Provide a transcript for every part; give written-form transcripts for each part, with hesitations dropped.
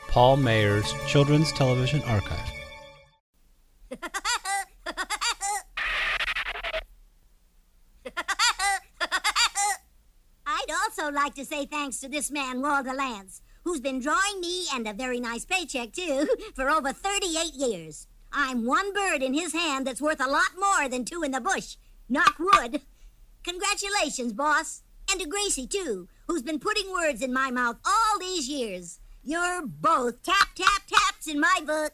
Paul Mayer's Children's Television Archive. I'd also like to say thanks to this man, Walter Lance, who's been drawing me, and a very nice paycheck, too, for over 38 years. I'm one bird in his hand that's worth a lot more than two in the bush. Knock wood. Congratulations, boss. And to Gracie, too, who's been putting words in my mouth all these years. You're both tap, tap, taps in my book.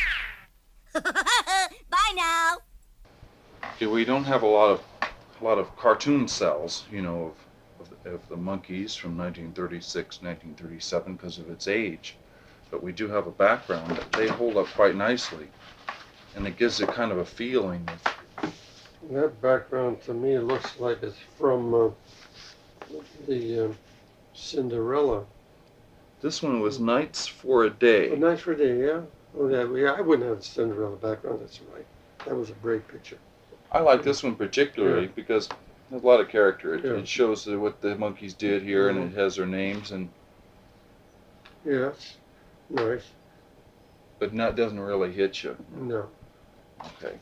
Bye now. Yeah, we don't have a lot of cartoon cells, you know, of the monkeys from 1936, 1937 because of its age. But we do have a background that they hold up quite nicely. And it gives it kind of a feeling of... That background to me looks like it's from the Cinderella. This one was Nights for a Day. Oh, Nights for a Day, yeah? Oh, yeah, I wouldn't have the Cinderella background, that's right. That was a great picture. I like this one particularly because there's a lot of character. It shows what the monkeys did here, and it has their names. And yes, nice. But doesn't really hit you. No. Okay.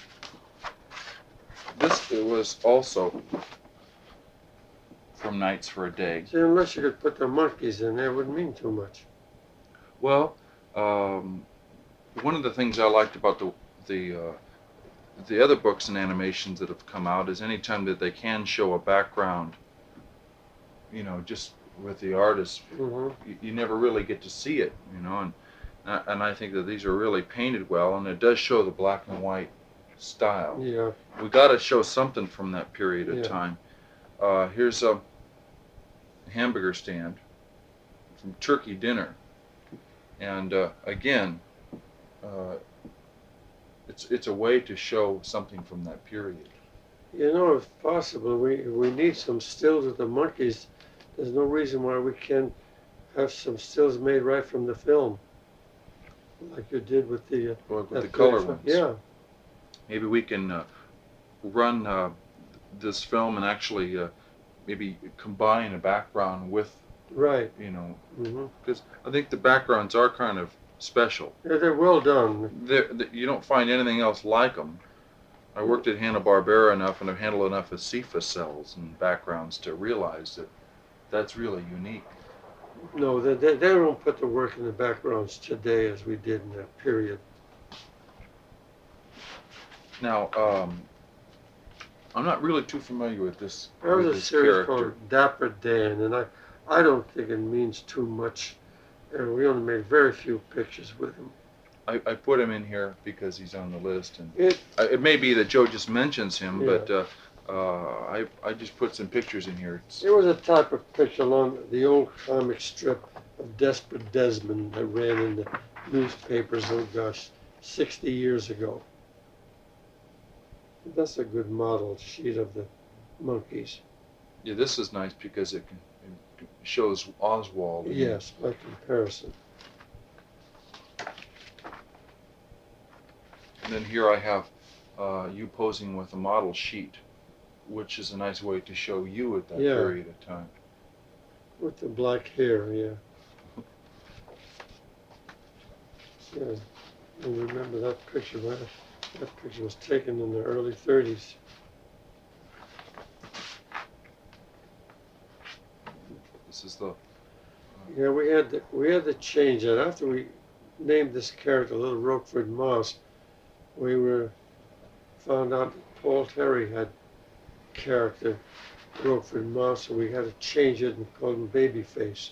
It was also from Nights for a Day. See, unless you could put the monkeys in there, it wouldn't mean too much. Well, one of the things I liked about the other books and animations that have come out is anytime that they can show a background, you know, just with the artist, you never really get to see it, you know, and I think that these are really painted well, and it does show the black and white style. Yeah. We got to show something from that period of time. Here's a hamburger stand from Turkey Dinner, and again, it's a way to show something from that period. You know, if possible, we need some stills of the monkeys. There's no reason why we can't have some stills made right from the film, like you did with the color ones. Yeah. Maybe we can run this film and actually maybe combine a background with, you know, because I think the backgrounds are kind of special. Yeah, they're well done. You don't find anything else like them. I worked at Hanna-Barbera enough, and I've handled enough of CFA cells and backgrounds to realize that that's really unique. No, they don't put the work in the backgrounds today as we did in that period. Now, I'm not really too familiar with this. There was a series called Dapper Dan, and I don't think it means too much. And we only made very few pictures with him. I put him in here because he's on the list, and it may be that Joe just mentions him, but I just put some pictures in here. There was a type of picture along the old comic strip of Desperate Desmond that ran in the newspapers, oh gosh, 60 years ago. That's a good model sheet of the monkeys. Yeah, this is nice because it shows Oswald. Yes, by comparison. And then here I have you posing with a model sheet, which is a nice way to show you at that period of time. With the black hair, yeah. Yeah, I remember that picture. That picture was taken in the early 30s. This is the... Yeah, we had to change it. After we named this character Little Roquefort Mouse, we found out that Paul Terry had character Roquefort Mouse, so we had to change it and call him Babyface.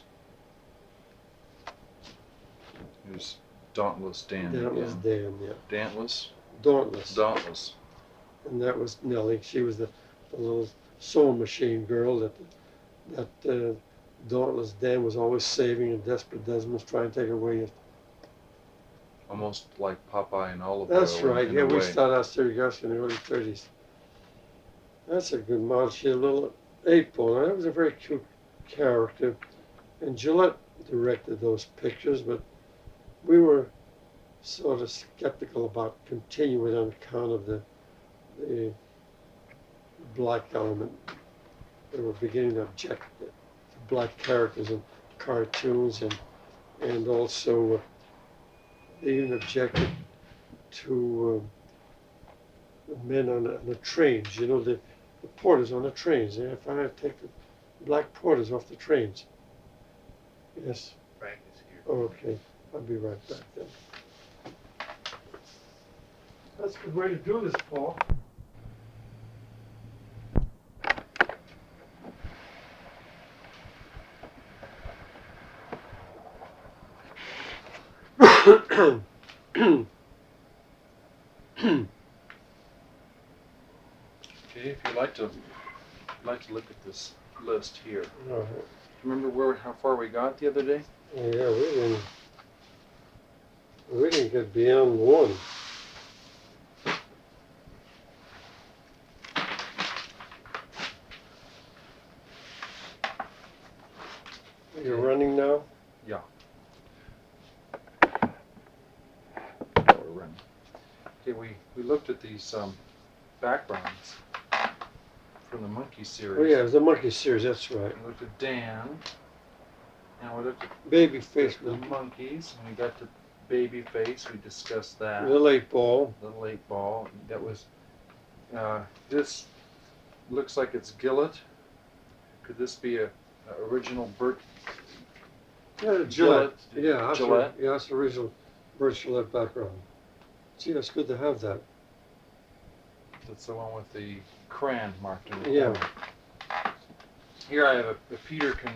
Here's Dauntless Dan. Dauntless Dan, yeah. Dauntless? Dauntless. Dauntless. And that was Nellie. She was the little sewing machine girl that Dauntless Dan was always saving, and Desperate Desmond was trying to take away. Almost like Popeye and Olive That's Oyl right. Yeah, we started our series in the early 30s. That's a good model. She had a little 8-ball. That was a very cute character. And Gillette directed those pictures, but we were sort of skeptical about continuing on account of the black element. They were beginning to object to black characters in cartoons, and and also they even objected to the men on the trains. You know, the porters on the trains. They finally take the black porters off the trains. Yes. Frank is here. Oh, okay. I'll be right back then. That's a good way to do this, Paul. Okay, if you'd like to look at this list here. All right. Remember how far we got the other day? Yeah, we didn't get beyond one. You're running now? Yeah. We're running. Okay, we looked at these backgrounds from the Monkey series. Oh yeah, it was the Monkey series, that's right. We looked at Dan, and we looked at Baby face the with monkeys, and we got to baby face. We discussed that. the late ball. The late ball. That was. This looks like it's Gillett. Could this be a original Burt? Yeah, Gillette. Yeah, that's Gillette. Yeah, that's the original Burt Gillette background. See, that's good to have that. That's the one with the crayon marked in the Yeah. corner. Here I have a Peterkin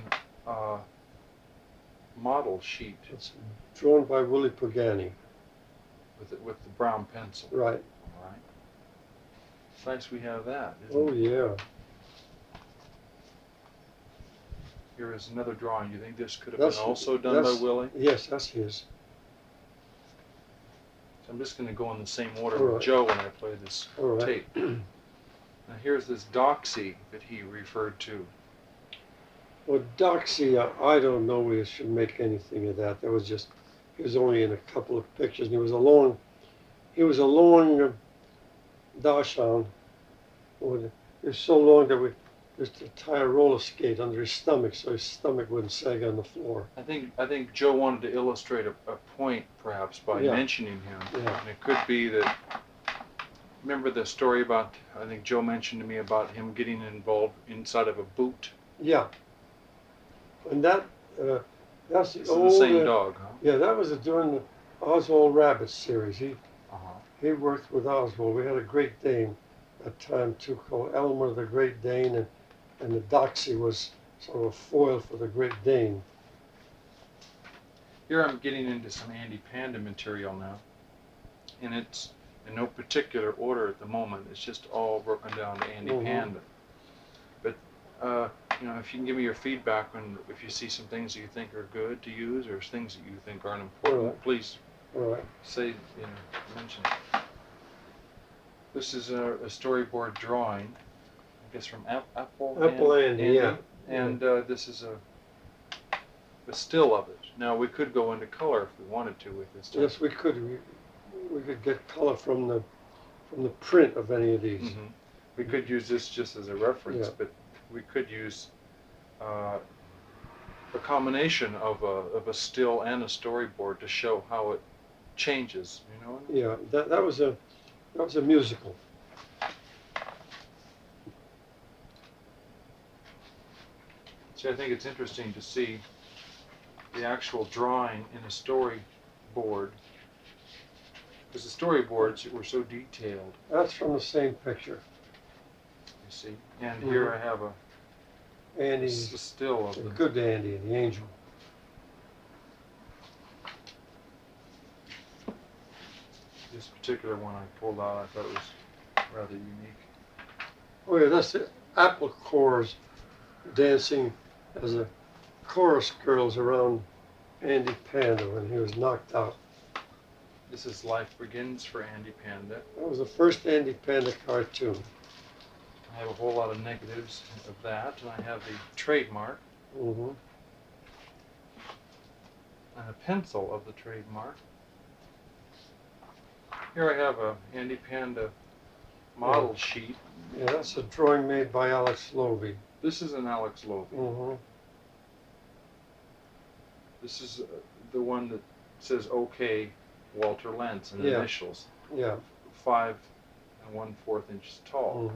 model sheet It's drawn by Willie Pagani. with the brown pencil. Right. All right. It's nice we have that. Isn't Oh it? yeah. Here is another drawing. You think this could have That's- been also done by that's- Willie? Yes, that's his. So I'm just going to go in the same order All with right. Joe when I play this All right. tape. Now here's this doxy that he referred to. Well, Doxy, I don't know we should make anything of that. That was just, he was only in a couple of pictures, and he was a long Dachshund. It was so long that we used to tie a roller skate under his stomach so his stomach wouldn't sag on the floor. I think Joe wanted to illustrate a point perhaps by Yeah. mentioning him. Yeah. And it could be that, remember the story about, I think Joe mentioned to me about him getting involved inside of a boot? Yeah. And that's the This is old, the same dog, huh? yeah, that was during the Oswald Rabbit series. Uh-huh. He worked with Oswald. We had a Great Dane at that time too, called Elmer the Great Dane, and the Doxy was sort of a foil for the Great Dane. Here I'm getting into some Andy Panda material now. And it's in no particular order at the moment. It's just all broken down to Andy Mhm. Panda. But, if you can give me your feedback on if you see some things that you think are good to use or things that you think aren't important, Alright. please All right. say, mention it. This is a storyboard drawing, I guess from Apple Andy, yeah. And this is a still of it. Now we could go into color if we wanted to with this. Yes, we could. We could get color from the print of any of these. Mm-hmm. We could use this just as a reference, Yeah. but we could use a combination of a still and a storyboard to show how it changes. You know. Yeah, that was a musical. See, I think it's interesting to see the actual drawing in a storyboard, because the storyboards were so detailed. That's from the same picture. You see, and here I have a Andy's still of a the. good Andy, the angel. This particular one I pulled out, I thought it was rather unique. Oh yeah, that's the Apple Corps dancing as a chorus girls around Andy Panda when he was knocked out. This is Life Begins for Andy Panda. That was the first Andy Panda cartoon. I have a whole lot of negatives of that, and I have the trademark Mm-hmm. and a pencil of the trademark. Here I have a Andy Panda model sheet. Yeah, that's a drawing made by Alex Lovey. This is an Alex Lovey. Mm-hmm. This is the one that says OK Walter Lentz and Yeah. initials, Yeah. 5 1/4 inches tall.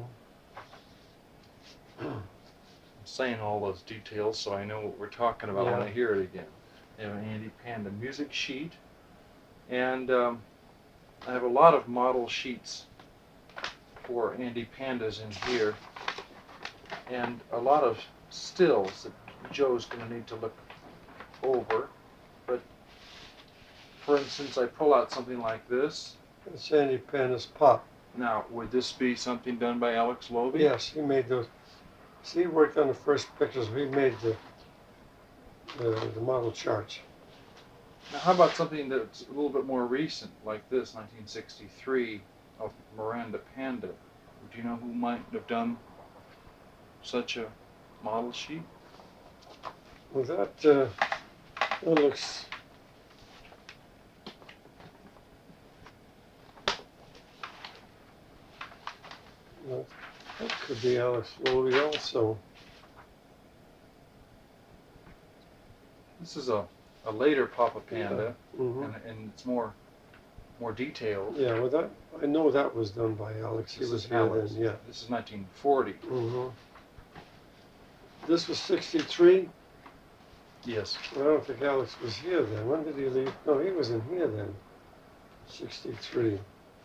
Mhm. I'm saying all those details so I know what we're talking about when Yeah. I hear it again. I have an Andy Panda music sheet, and I have a lot of model sheets for Andy Pandas in here, and a lot of stills that Joe's going to need to look over. But for instance, I pull out something like this. It's Andy Panda's Pop. Now, would this be something done by Alex Loewy? Yes, he made those. See, he worked on the first pictures. We made the model charts. Now, how about something that's a little bit more recent, like this, 1963, of Miranda Panda? Do you know who might have done such a model sheet? Well, that looks. Well, that could be Alex Loewy also. This is a later Papa Panda, Hmm. and it's more detailed. Yeah, well, that I know that was done by Alex. He This was is here Alex. then. Yeah. This is 1940. Hmm. This was 63. Yes. I don't think Alex was here then. When did he leave? No, he was in here then. 63.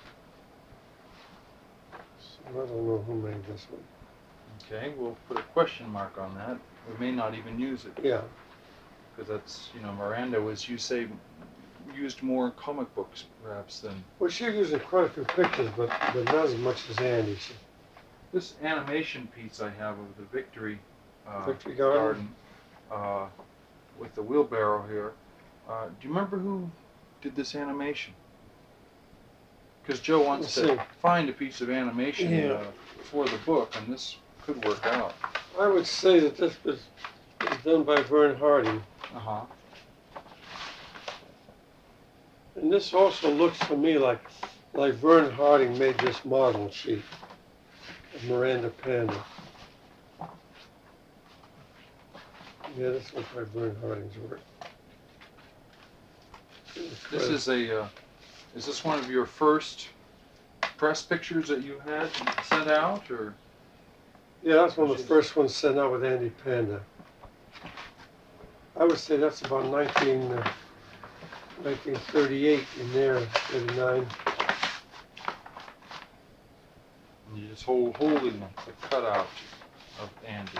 So I don't know who made this one. Okay, we'll put a question mark on that. We may not even use it, Yeah. because that's, Miranda was, you say, used more in comic books perhaps than Well, she used quite a few pictures, but not as much as Andy. this animation piece I have of the Victory, Victory Garden. with the wheelbarrow here. Do you remember who did this animation? Because Joe wants Let's to see. find a piece of animation Yeah. for the book, and this could work out. I would say that this was done by Vern Harding. Uh-huh. And this also looks to me like Vern Harding made this model sheet of Miranda Panda. Yeah, this looks like Vern Harding's work. This is is this one of your first press pictures that you had sent out, or? Yeah, that's one of the first ones sent out with Andy Panda. I would say that's about 1938 in there, 39. And you just holding the cutout of Andy.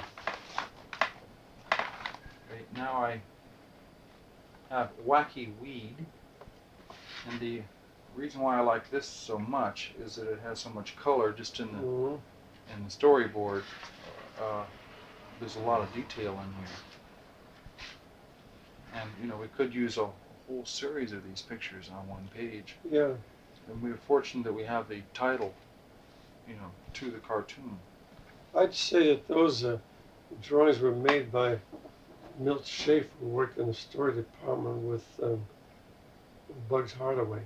Right now I have Wacky Weed, and the reason why I like this so much is that it has so much color just in the Mhm. storyboard. There's a lot of detail in here, and we could use a whole series of these pictures on one page. Yeah, And we're fortunate that we have the title, to the cartoon. I'd say that those drawings were made by Milt Schaefer, who worked in the story department with Bugs Hardaway.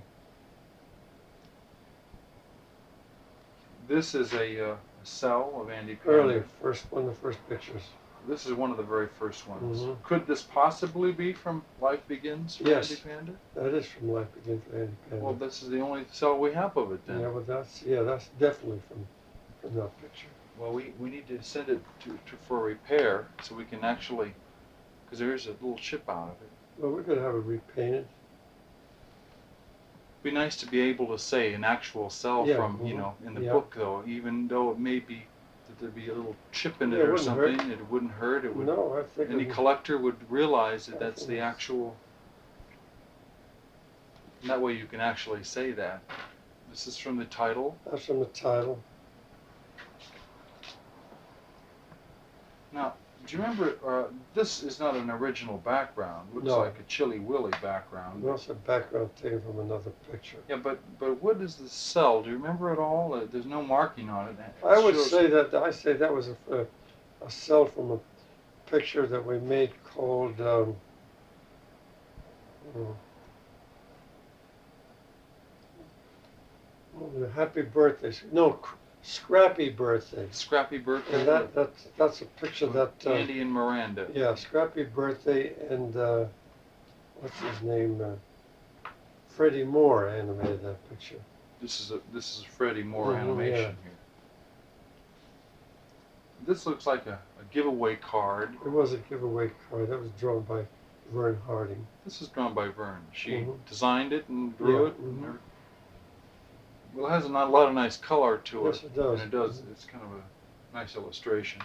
This is a cell of Andy Panda. Early, one of the first pictures. This is one of the very first ones. Mhm. Could this possibly be from Life Begins for Yes. Andy Panda? That is from Life Begins for Andy Panda. Well, this is the only cell we have of it then. Yeah, well, that's definitely from that picture. Well, we need to send it for repair so we can actually, because there is a little chip out of it. Well, we're gonna have it repainted. It'd be nice to be able to say an actual cell Yeah, from, mhm, in the yeah. book though, even though it may be that there'd be a little chip in it Yeah, it or wouldn't hurt. something. It wouldn't hurt. It would. No, I think Any it, collector would realize that that's the Definitely. actual. And that way you can actually say that. This is from the title. that's from the title. Now, do you remember? This is not an original background. Looks No. like a Chilly Willy background. And also a background taken from another picture. Yeah, but what is the cell? Do you remember at all? There's no marking on it. I would shows- say that was a cell from a picture that we made called Happy Birthday. No, Scrappy Birthday. Scrappy Birthday. And that's a picture that Andy and Miranda. yeah, Scrappy Birthday, and what's his name? Freddie Moore animated that picture. This is a Freddie Moore Mhm, animation yeah. here. This looks like a giveaway card. It was a giveaway card. That was drawn by Vern Harding. This is drawn by Vern. She Mhm. designed it and drew Yeah, it. And mhm. well, it has a lot of nice color to it. Yes, it does. And it does. It's kind of a nice illustration.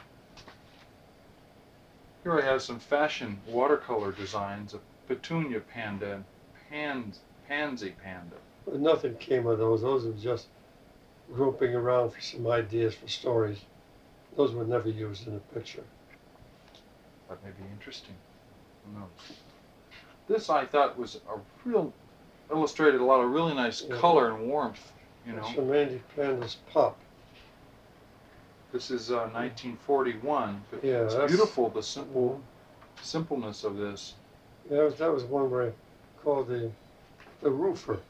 Here I have some fashion watercolor designs of Petunia Panda and Pansy Panda. But nothing came of those. Those were just groping around for some ideas for stories. Those were never used in a picture. That may be interesting. Who knows? This I thought was a real illustrated a lot of really nice Yeah. color and warmth. You It's know, from Andy Panda's Pop. this is 1941, but Yeah, it's that's- beautiful. The simpleness of this. Yeah, that was one where I called the roofer.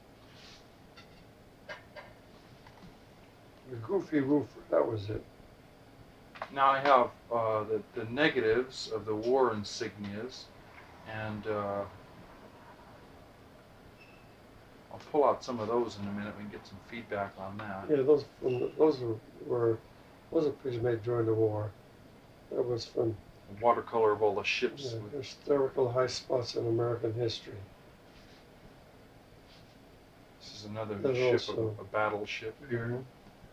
The Goofy Roofer, that was it. Now I have the negatives of the war insignias, and I'll pull out some of those in a minute. We can get some feedback on that. Yeah, those are pictures made during the war. That was from The watercolor of all the ships. with- historical high spots in American history. This is another There's ship, also- a battleship here. Mhm.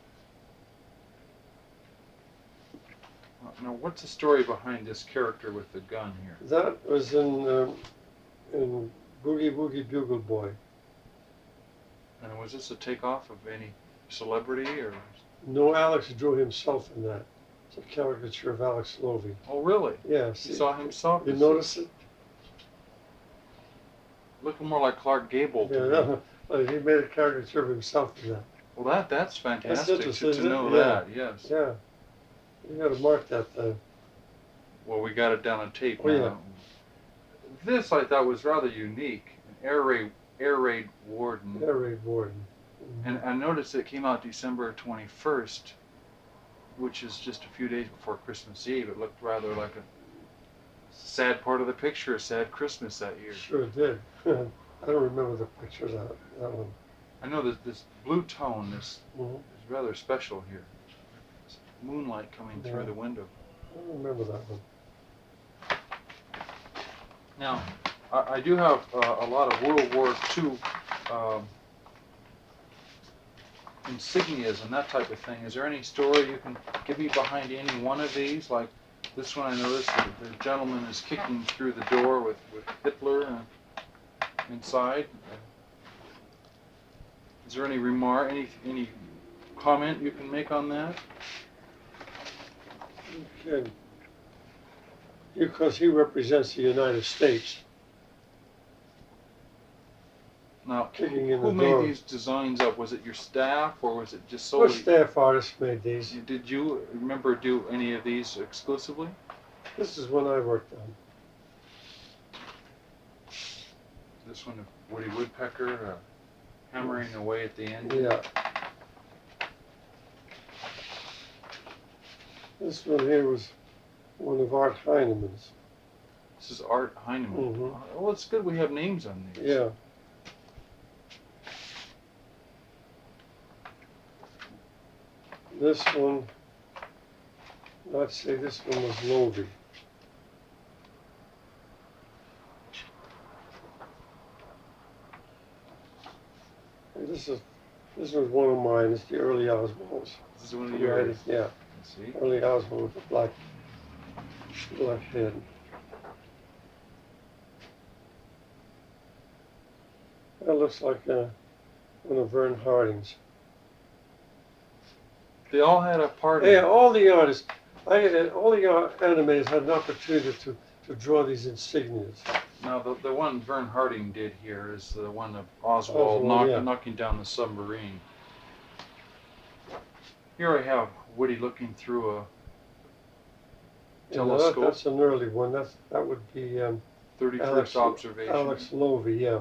Now, what's the story behind this character with the gun here? That was in Boogie Woogie Bugle Boy. And was this a takeoff of any celebrity or? No, Alex drew himself in that. It's a caricature of Alex Lovey. Oh, really? Yeah, You see, saw himself? you notice it? Looking more like Clark Gable to Yeah, me. well, he made a caricature of himself in that. Well, that's fantastic interesting, to isn't know it? Yeah. that. Yes. Yeah, you got to mark that thing. Well, we got it down on tape Oh, now. yeah. This I thought was rather unique. An air raid warden. Harry Warden. Mhm. And I noticed it came out December 21st, which is just a few days before Christmas Eve. It looked rather like a sad part of the picture, a sad Christmas that year. Sure did. I don't remember the pictures of that one. I know that this blue tone is Mhm. rather special here. It's moonlight coming through Yeah. the window. I don't remember that one. Now, I do have a lot of World War II insignias and that type of thing. Is there any story you can give me behind any one of these? Like this one, I noticed the gentleman is kicking through the door with Hitler inside. Is there any remark, any comment you can make on that? Okay. Because he represents the United States. Now, Kicking in who the made door. these designs up? Was it your staff, or was it just What solely? staff artist made these? Did you remember do any of these exclusively? This is one I worked on. This one of Woody Woodpecker hammering away at the end. Yeah. This one here was one of Art Heinemann's. This is Art Heinemann. Mhm. Well, it's good we have names on these. Yeah. This one, I'd say this one was Lovey. And this was one of mine. It's the early Oswalds. This is one of Yeah, yours. yeah, Let's see. early Oswald with the black head. That looks like one of Vern Harding's. They all had a part in Yeah, it. all the artists, all the animators had an opportunity to draw these insignias. Now, the one Vern Harding did here is the one of Oswald, Oswald, yeah. knocking down the submarine. Here I have Woody looking through a You know, telescope. that's an early one. That would be 31st observation. Alex Lovey, yeah.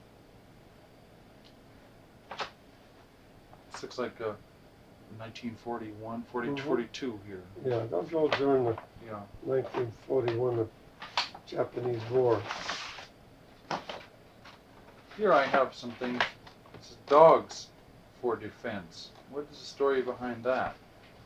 This looks like 1941, 40, Mhm. 42 here. Yeah, those all during the Yeah. 1941 the Japanese War. Here I have some things. It's dogs for defense. What is the story behind that?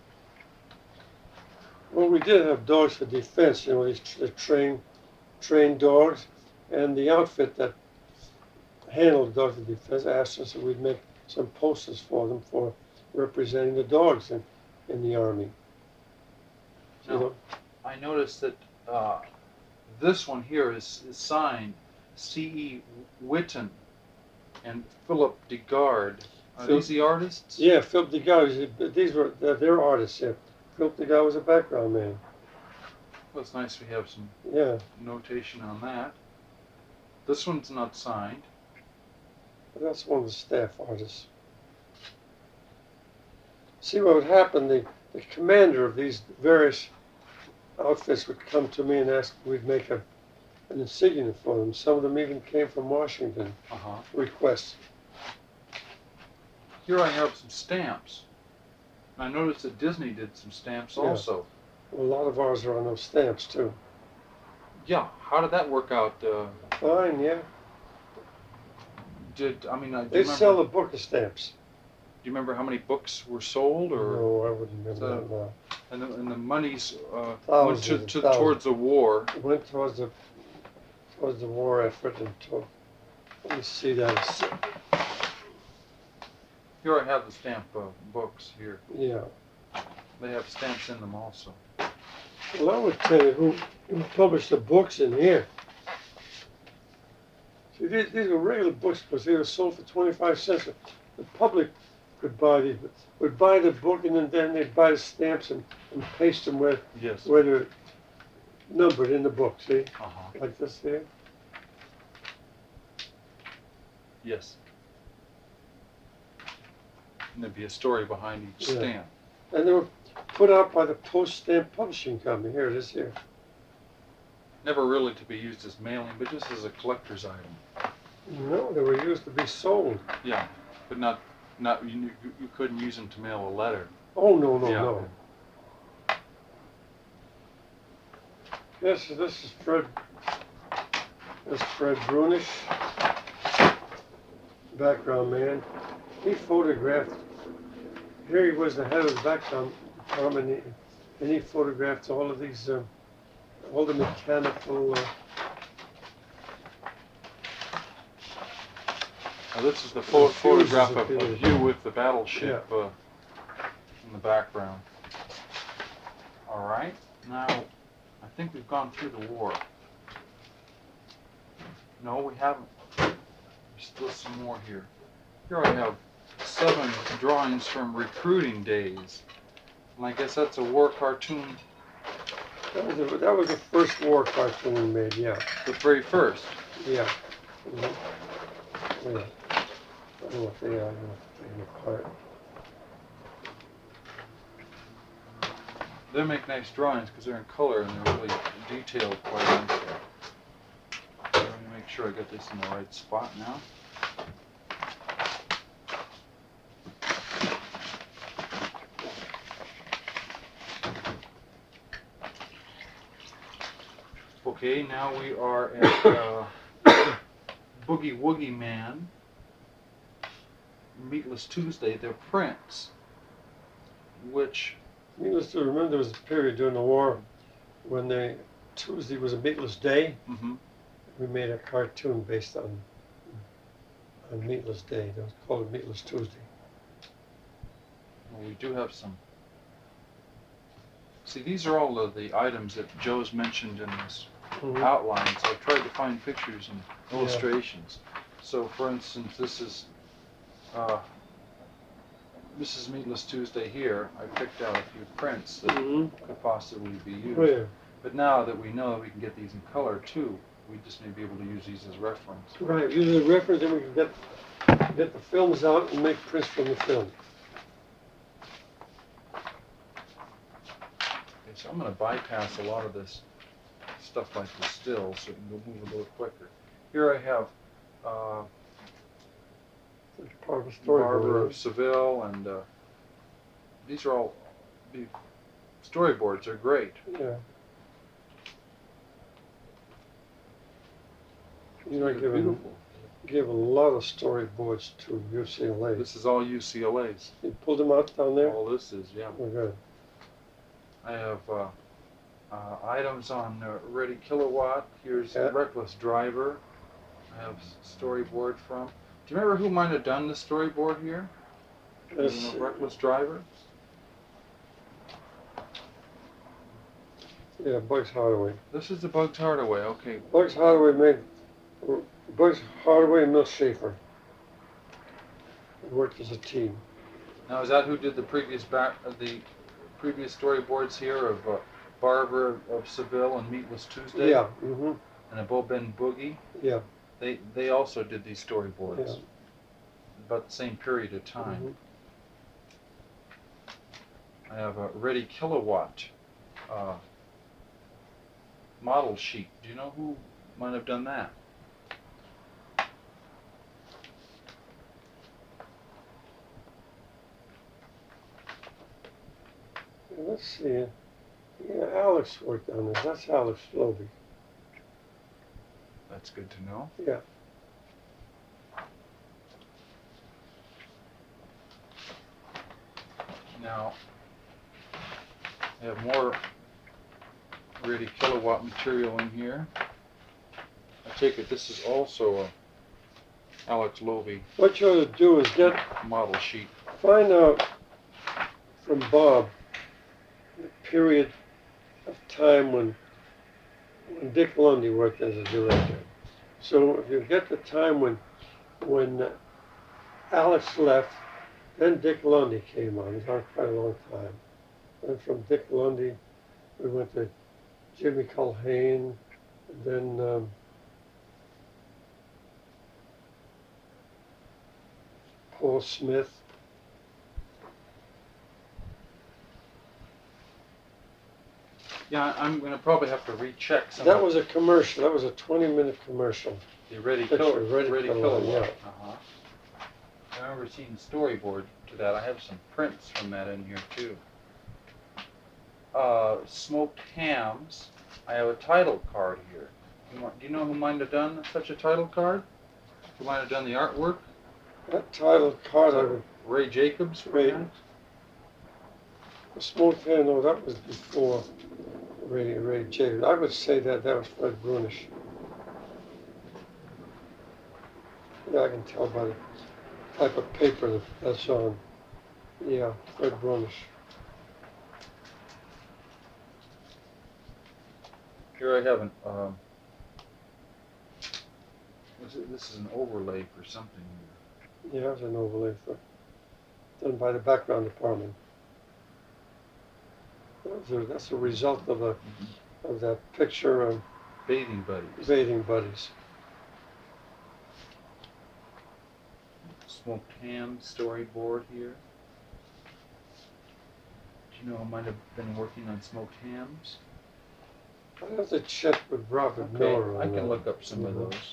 Well, we did have dogs for defense, you know, these trained dogs, and the outfit that handled dogs for defense asked us if we'd make some posters for them for representing the dogs in the army. Now, You know, I noticed that this one here is signed C.E. Witten and Philip DeGard. Are Phil- these the artists? yeah, Philip DeGaulle, these were their artists. Yeah. Philip DeGaulle was a background man. Well, it's nice we have some Yeah, notation on that. This one's not signed. but that's one of the staff artists. See what would happen, the commander of these various outfits would come to me and ask if we'd make an insignia for them. Some of them even came from Washington, Uh-huh. requests. Here I have some stamps. I noticed that Disney did some stamps Yeah. also. A lot of ours are on those stamps too. Yeah, how did that work out? Fine, yeah. Do They sell the book of stamps. Do you remember how many books were sold, or No, I wouldn't remember So- that now. and the monies went Thousands to and thousands. towards the war? It went towards the war effort and let me see that. Here I have the stamp books here. Yeah. They have stamps in them also. Well, I would tell you who published the books in here. See, these were regular books because they were sold for 25 cents. The public could buy these, would buy the book and then they'd buy the stamps and paste them where Yes. they're numbered in the book. See, Uh-huh. like this here. Yes. And there'd be a story behind each Yeah. stamp. And they were put out by the Post Stamp Publishing Company. Here it is here. Never really to be used as mailing, but just as a collector's item. No, they were used to be sold. Yeah, but not you couldn't use them to mail a letter. Oh, no, Yeah. no. This is Fred. This is Fred Brunish, background man. He photographed. Here he was the head of the background department, and he photographed all of these, all the mechanical. Now this is the fuses photograph of appeared. you with the battleship in the background. All right, now I think we've gone through the war. No, we haven't. There's still some more here. Here I have 7 drawings from recruiting days. And I guess that's a war cartoon, That was the first war cartoon we made. Yeah, the very first. yeah. Mhm. Yeah. I don't know what they are. I don't know if they're apart. They make nice drawings because they're in color and they're really detailed quite nicely. Let me make sure I get this in the right spot now. Okay, now we are at Boogie Woogie Man, Meatless Tuesday, they're prints, which Needless to remember, there was a period during the war when Tuesday was a meatless day. We made a cartoon based on Meatless Day. That was called Meatless Tuesday. well, we do have some. See, these are all of the items that Joe's mentioned in this outline, so I've tried to find pictures and illustrations. So, for instance, this is Meatless Tuesday here. I picked out a few prints that could possibly be used. Oh, yeah. But now that we know that we can get these in color too, we just may be able to use these as reference. Right, use a reference, and we can get the films out and make prints from the film. Okay, so I'm going to bypass a lot of this stuff like the stills so we can go move a little quicker. Here I have It's part of a Barbara storyboard. of Seville, and these are all the storyboards are great. Yeah. You know, They're beautiful. gave a lot of storyboards to UCLA. This is all UCLA's. You pulled them out down there? All this is, yeah. Oh, good. I have items on Ready Kilowatt. Here's Yeah. Reckless Driver. I have storyboard from. Do you remember who might have done the storyboard here? Let's You know, see. Reckless Driver? Yeah, Bugs Hardaway. This is the Bugs Hardaway. Okay. Bugs Hardaway made Bugs Hardaway and Mill Schaefer. They worked as a team. Now is that who did the previous previous storyboards here of Barbara of Seville and Meatless Tuesday? Yeah. Mm-hmm. And a Bo Ben Boogie? Yeah. They also did these storyboards. Yeah. About the same period of time. I have a Ready Kilowatt model sheet. Do you know who might have done that? Let's see. Yeah, Alex worked on this. That's Alex Slovey. That's good to know. Yeah. Now, I have more Ready Kilowatt material in here. I take it this is also a Alex Lovey What you ought to do is model sheet. find out from Bob the period of time when Dick Lundy worked as a director. So if you get the time when Alex left, then Dick Lundy came on. It was on quite a long time. And from Dick Lundy, we went to Jimmy Culhane, and then Paul Smith. Yeah, I'm going to probably have to recheck some That of was a commercial. That was a 20-minute commercial. the Ready picture, Ready Kilowatt. Kilowatt, Uh-huh. I remember seeing the storyboard to that. I have some prints from that in here too. Smoked Hams. I have a title card here. Do you know who might have done such a title card? Who might have done the artwork? That title card, I would Ray Jacobs, Ray. perhaps? Smoked Ham, no, that was before Ray J. I would say that was Fred Brunish. Yeah, I can tell by the type of paper that's on. Yeah, Fred Brunish. Here I have an. This is an overlay for something. Yeah, it's an overlay done by the background department. That's a result of that picture of Bathing Buddies. Bathing Buddies. Smoked Ham storyboard here. Do you know who might have been working on smoked hams? I have to check with Robert Okay, Miller on I can that. look up some of Mhm. those.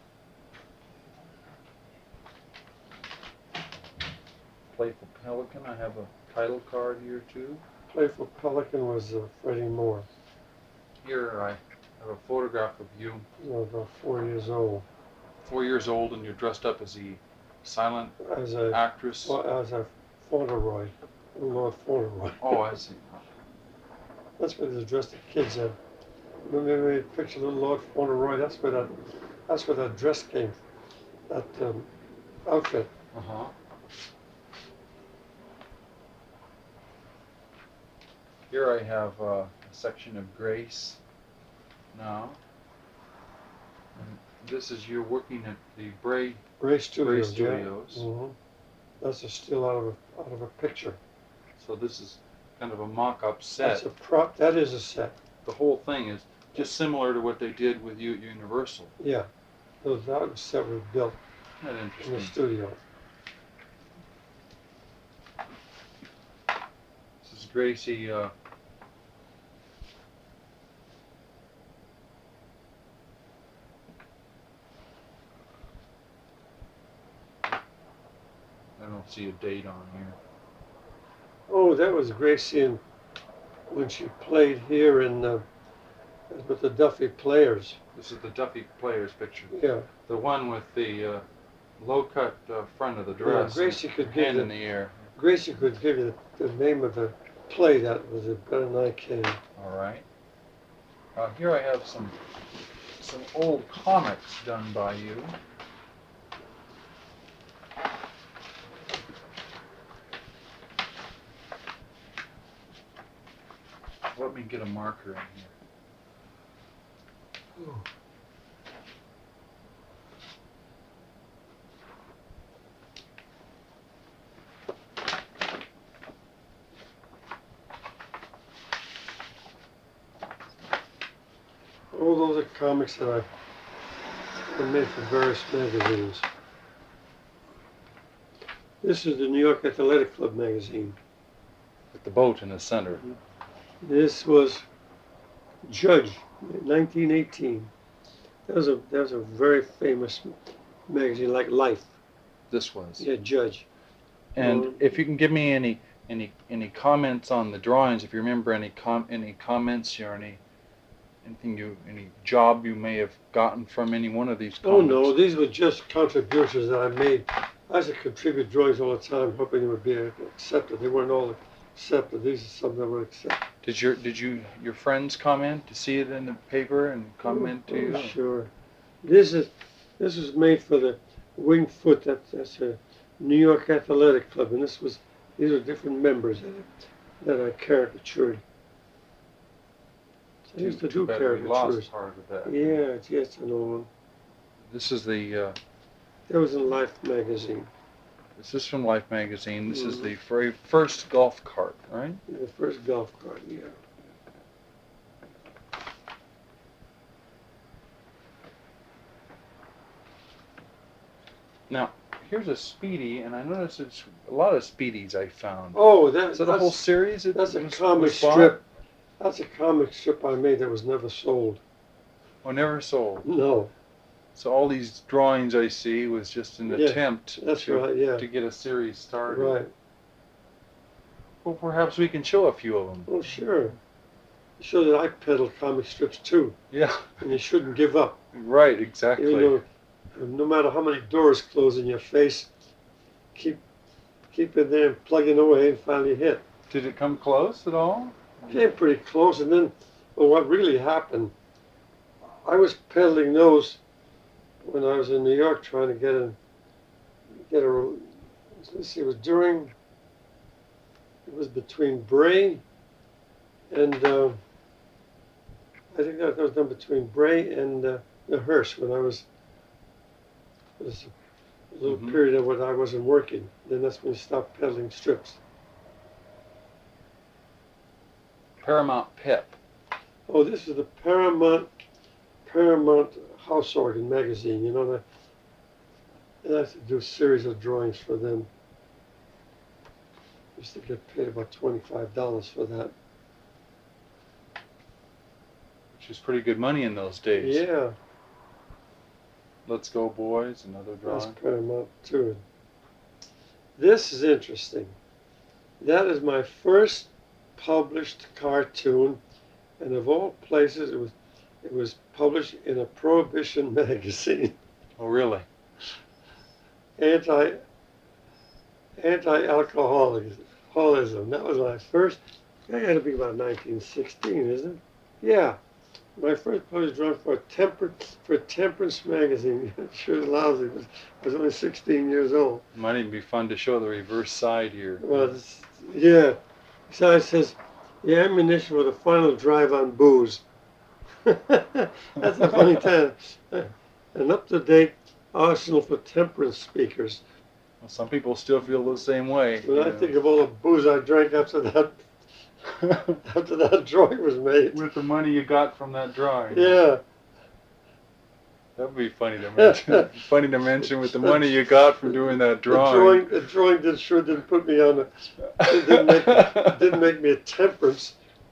Playful Pelican, I have a title card here too. Playful Pelican was Freddie Moore. Here I have a photograph of you, About 4 years old. 4 years old, and you're dressed up as the silent As a actress. Fauntleroy, Lord Fauntleroy. Oh, I see. That's where they dressed the kids in. Remember they picture little Lord Fauntleroy? That's where that dress came, that outfit. Uh-huh. Here I have a section of Grace now. And this is you working at the Bray Ray Studios. Studios. Yeah. Mm-hmm. That's a still out of a picture. So this is kind of a mock-up set. That's a prop. That is a set. The whole thing is just similar to what they did with you at Universal. Yeah. That set was built Isn't that in the interesting? studio. This is Gracie. I don't see a date on here. Oh, that was Gracie when she played here with the Duffy Players. This is the Duffy Players picture. Yeah. The one with the low-cut front of the dress. Yeah, Gracie could give hand you in the air. Gracie could give you the name of the play that was it better than I can. All right. Here I have some old comics done by you. Let me get a marker in here. Oh. All those are comics that I made for various magazines. This is the New York Athletic Club magazine. With the boat in the center. This was Judge, 1918. That was a very famous magazine, like Life. This was. Yeah, Judge. And if you can give me any comments on the drawings, if you remember any comments or any job you may have gotten from any one of these Oh comments. no, these were just contributions that I made. I used to contribute drawings all the time, hoping they would be accepted. They weren't all accepted. These are some that were accepted. Did your friends comment to see it in the paper and comment to you? Oh, sure. This was made for the Winged Foot. That's a New York Athletic Club, and these are different members that I caricatured. I used to do Too bad we caricatures. lost part of that. Yeah, it's yes, an old one. This is the. That was in Life magazine. This is from Life magazine. This is the very first golf cart, right? The first golf cart, yeah. Now, here's a Speedy, and I noticed it's a lot of Speedies I found. Oh, Is that a whole series? That's a comic was bought? strip. That's a comic strip I made that was never sold. Oh, never sold. No. So all these drawings I see was just an Yeah, attempt That's right, yeah. to get a series started. Right. Well, perhaps we can show a few of them. Oh, sure. Show that I peddle comic strips too, Yeah, and you shouldn't give up. right, exactly. Even though, no matter how many doors close in your face, keep it there and plugging away and finally hit. Did it come close at all? Came pretty close, and then, well, what really happened, I was peddling those when I was in New York trying to get a, let's see, it was between Bray and, I think that was done between Bray and the Hearst when I was a little period of when I wasn't working. Then that's when we stopped peddling strips. Paramount Pip. Oh, this is the Paramount House Organ magazine. You know, and I have to do a series of drawings for them. Used to get paid about $25 for that. Which is pretty good money in those days. Yeah, Let's Go Boys, another that's drawing. Paramount too. This is interesting. That is my first published cartoon, and of all places, it was published in a Prohibition magazine. Oh, really? Anti-alcoholism. That was my first. That had to be about 1916, isn't it? Yeah. My first published drawing for Temperance magazine. Sure lousy. I was only 16 years old. Might even be fun to show the reverse side here. Well, yeah. So it says, the ammunition for the final drive on booze. That's a funny time. An up-to-date arsenal for temperance speakers. Well, some people still feel the same way. When I think of all the booze I drank after that drawing was made. With the money you got from that drawing. Yeah. That would be funny to mention. Funny to mention with the money you got from doing that drawing. The drawing didn't put me on didn't make me a temperance.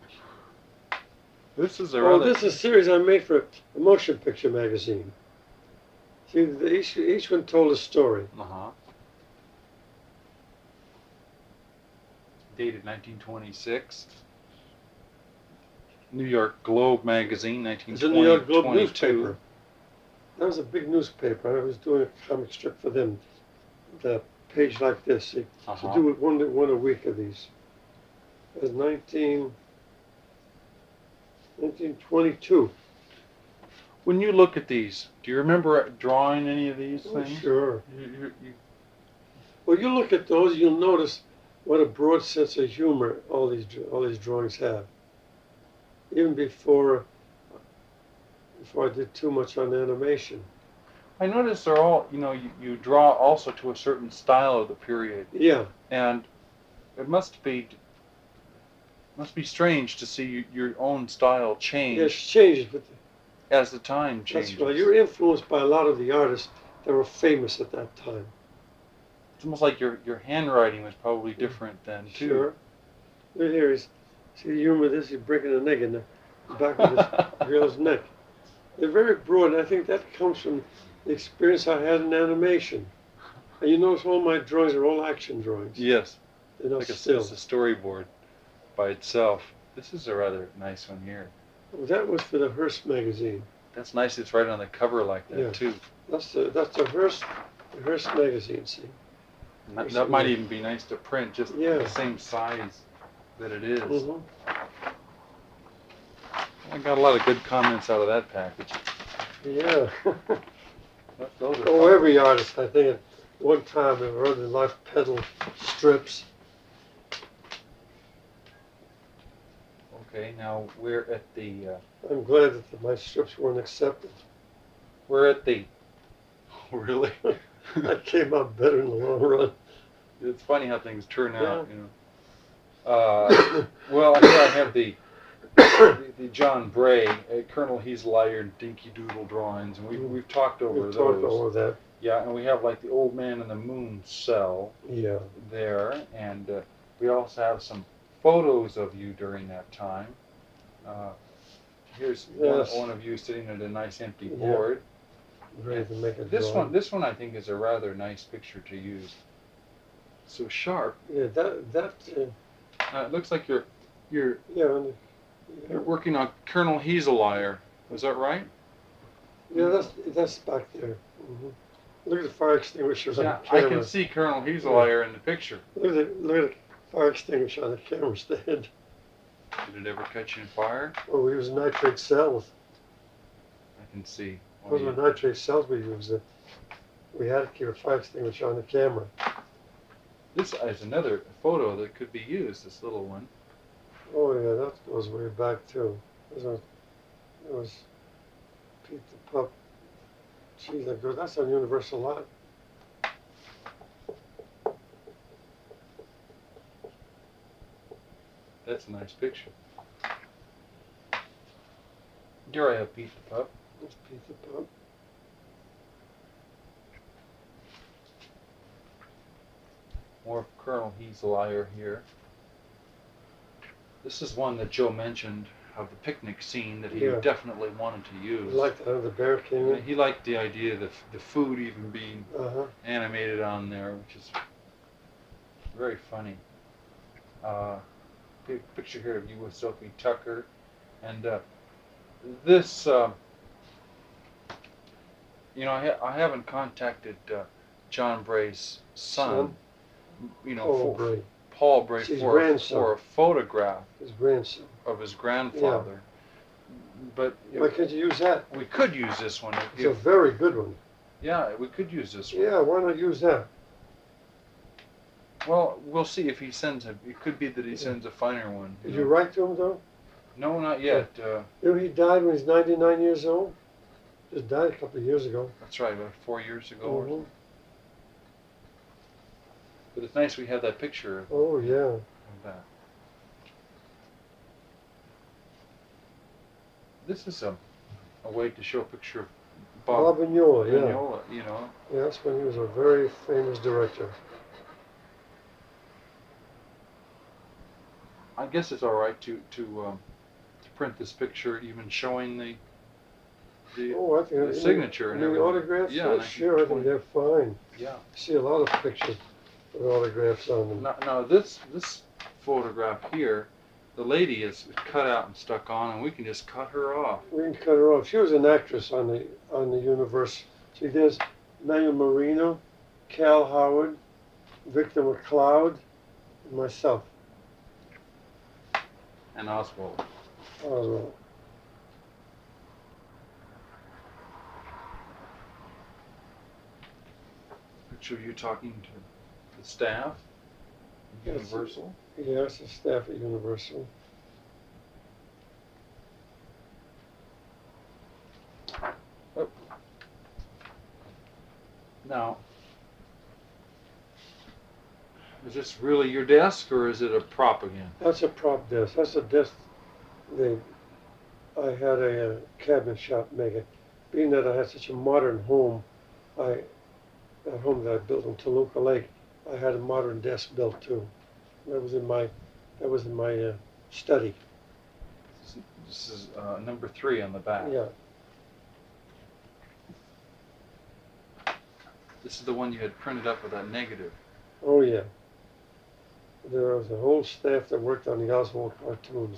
This is a Oh, rather... this is a series I made for a motion picture magazine. See, each one told a story. Uh-huh. Dated 1926. New York Globe magazine, It's a New York Globe 1922. newspaper. That was a big newspaper. I was doing a comic strip for them. The page like this. To do it one a week of these. It was 1922. When you look at these, do you remember drawing any of these things? Sure. You, Well, you look at those, you'll notice what a broad sense of humor all these drawings have. Even before I did too much on animation. I notice they're all, you draw also to a certain style of the period. Yeah. And it must be strange to see your own style change. Yes, changes, but as the time changes. that's right. You're influenced by a lot of the artists that were famous at that time. It's almost like your handwriting was probably different then too. Sure. Look here, see the humor of this? He's breaking an egg in the back of this girl's neck. They're very broad, and I think that comes from the experience I had in animation. And you notice all my drawings are all action drawings. Yes. They're not Like still. it's a storyboard by itself. This is a rather nice one here. Well, that was for the Hearst magazine. That's nice. It's right on the cover like that Yeah. too. That's the Hearst magazine. See. That might even be nice to print, just Yeah. the same size that it is. Mm-hmm. I got a lot of good comments out of that package. Yeah. Those are Oh, fun. every artist, I think, at one time in their life peddled strips. Okay, now we're at the I'm glad that my strips weren't accepted. really. That came out better in the long run. It's funny how things turn out, Yeah. you know. Well, here I have the John Bray, Colonel Heaselier, Dinky Doodle drawings, and we've talked over We've those. talked all of that. Yeah, and we have like the Old Man in the Moon cell Yeah. there, and we also have some photos of you during that time. Here's Yes. one of you sitting at a nice empty Yeah. board. Ready to make a This drawing. one I think is a rather nice picture to use. So sharp. Yeah, that. It looks like you're Yeah. you're working on Colonel Heaselier. Is that right? Yeah, that's back there. Mm-hmm. Look at the fire extinguishers on Yeah, the I camera. can see Colonel Heaselier in the picture. Look at the fire extinguisher on the camera stand. Did it ever catch in fire? Oh, we use nitrate cells. I can see. Those were nitrate cells we used. We had to keep a fire extinguisher on the camera. This is another photo that could be used. This little one. Oh yeah, that goes way back too. It was Pete the Pup. Gee, that's on Universal Lot. That's a nice picture. Here I have Pete the Pup. That's Pete the Pup. More of Colonel Heaselier here. This is one that Joe mentioned of the picnic scene that he Yeah. definitely wanted to use. You like that? The bear came in. He liked the idea of the food even being Uh-huh. animated on there, which is very funny. Picture here of you with Sophie Tucker, and this, I haven't contacted John Bray's son, Oh, great. Paul Bray, His for grandson. a photograph His grandson. of his grandfather. But Why can't you use that? we could use this one. It's a very good one. Yeah, we could use this one. Yeah, why not use that? Well, we'll see if he sends it. It could be that he sends a finer one. Did you write to him though? No, not yet. You know, he died when he's 99 years old. Just died a couple of years ago. That's right, about 4 years ago. Or Mhm. something. But it's nice we have that picture of Oh yeah. that. This is a way to show a picture of Bob Bob Vignola, yeah. Vignola, you know. Yeah, that's when he was a very famous director. I guess it's all right to print this picture, even showing the Oh, I think the signature and the everything. autographs. Yeah, Yeah, sure. I think they're fine. yeah. I see a lot of pictures with autographs on them. Now this photograph here the lady is cut out and stuck on, and we can just cut her off. We can cut her off. She was an actress on the Universe. See, there's Manuel Marino, Cal Howard, Victor McLeod, and myself. And Oswald. Oh, Picture of you talking to the staff at Yes. Universal. yeah, it's the staff at Universal. Now, is this really your desk, or is it a prop again? That's a prop desk. That's a desk I had a cabinet shop make it. Being that I had such a modern home, that home that I built in Toluca Lake, I had a modern desk built too. That was in my study. This is number 3 on the back. Yeah, This is the one you had printed up with that negative. oh yeah. There was a whole staff that worked on the Oswald cartoons.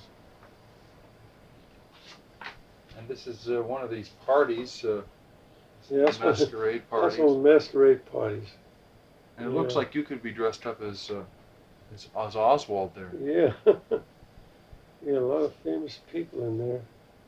And this is one of these parties, Yeah, that's one, masquerade that's parties. one of the masquerade parties. And it looks yeah. like you could be dressed up as Oswald there. Yeah. Yeah, a lot of famous people in there.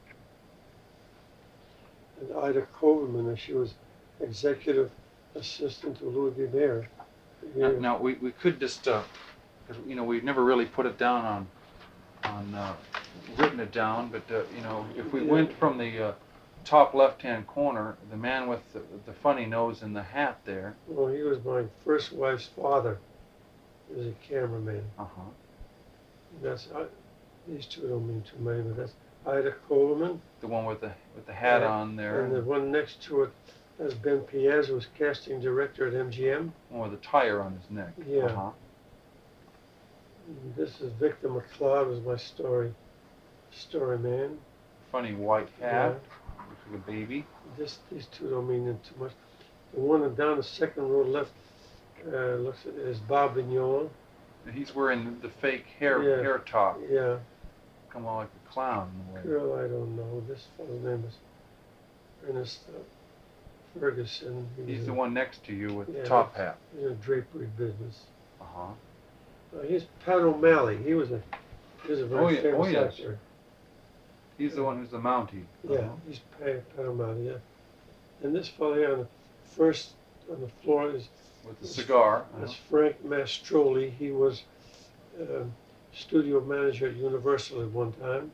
And Ida Koverman, and she was executive assistant to Louis B. Mayer. Yeah. Now we could just, 'cause, you know, we've never really put it down on written it down, but you know, if we Yeah. went from the top left-hand corner, the man with the funny nose and the hat there. Well, he was my first wife's father. He was a cameraman. Uh-huh. That's these two don't mean too many, but that's Ida Koverman. The one with the hat Yeah. on there. And the one next to it, that's Ben Piaz, who was casting director at MGM. One with a tire on his neck. Yeah. Uh-huh. And this is Victor McLeod, was my story man. Funny white hat. Yeah. Looks like a baby. These two don't mean too much. The one down the second row left looks is Bob Vignon. And he's wearing the fake hair Yeah. hair top. Yeah, Come on like a clown in a way. girl I don't know. This fellow's name is Ernest Ferguson. He's the one next to you with Yeah. the top hat. He's in a drapery business. Uh-huh. He's Pat O'Malley. He was a very famous yes. actor. He's the one who's the Mountie. Yeah, Uh-huh. he's Pat O'Malley. Yeah, and this fellow here on the floor is With the cigar. that's Frank Mastroli. He was studio manager at Universal at one time.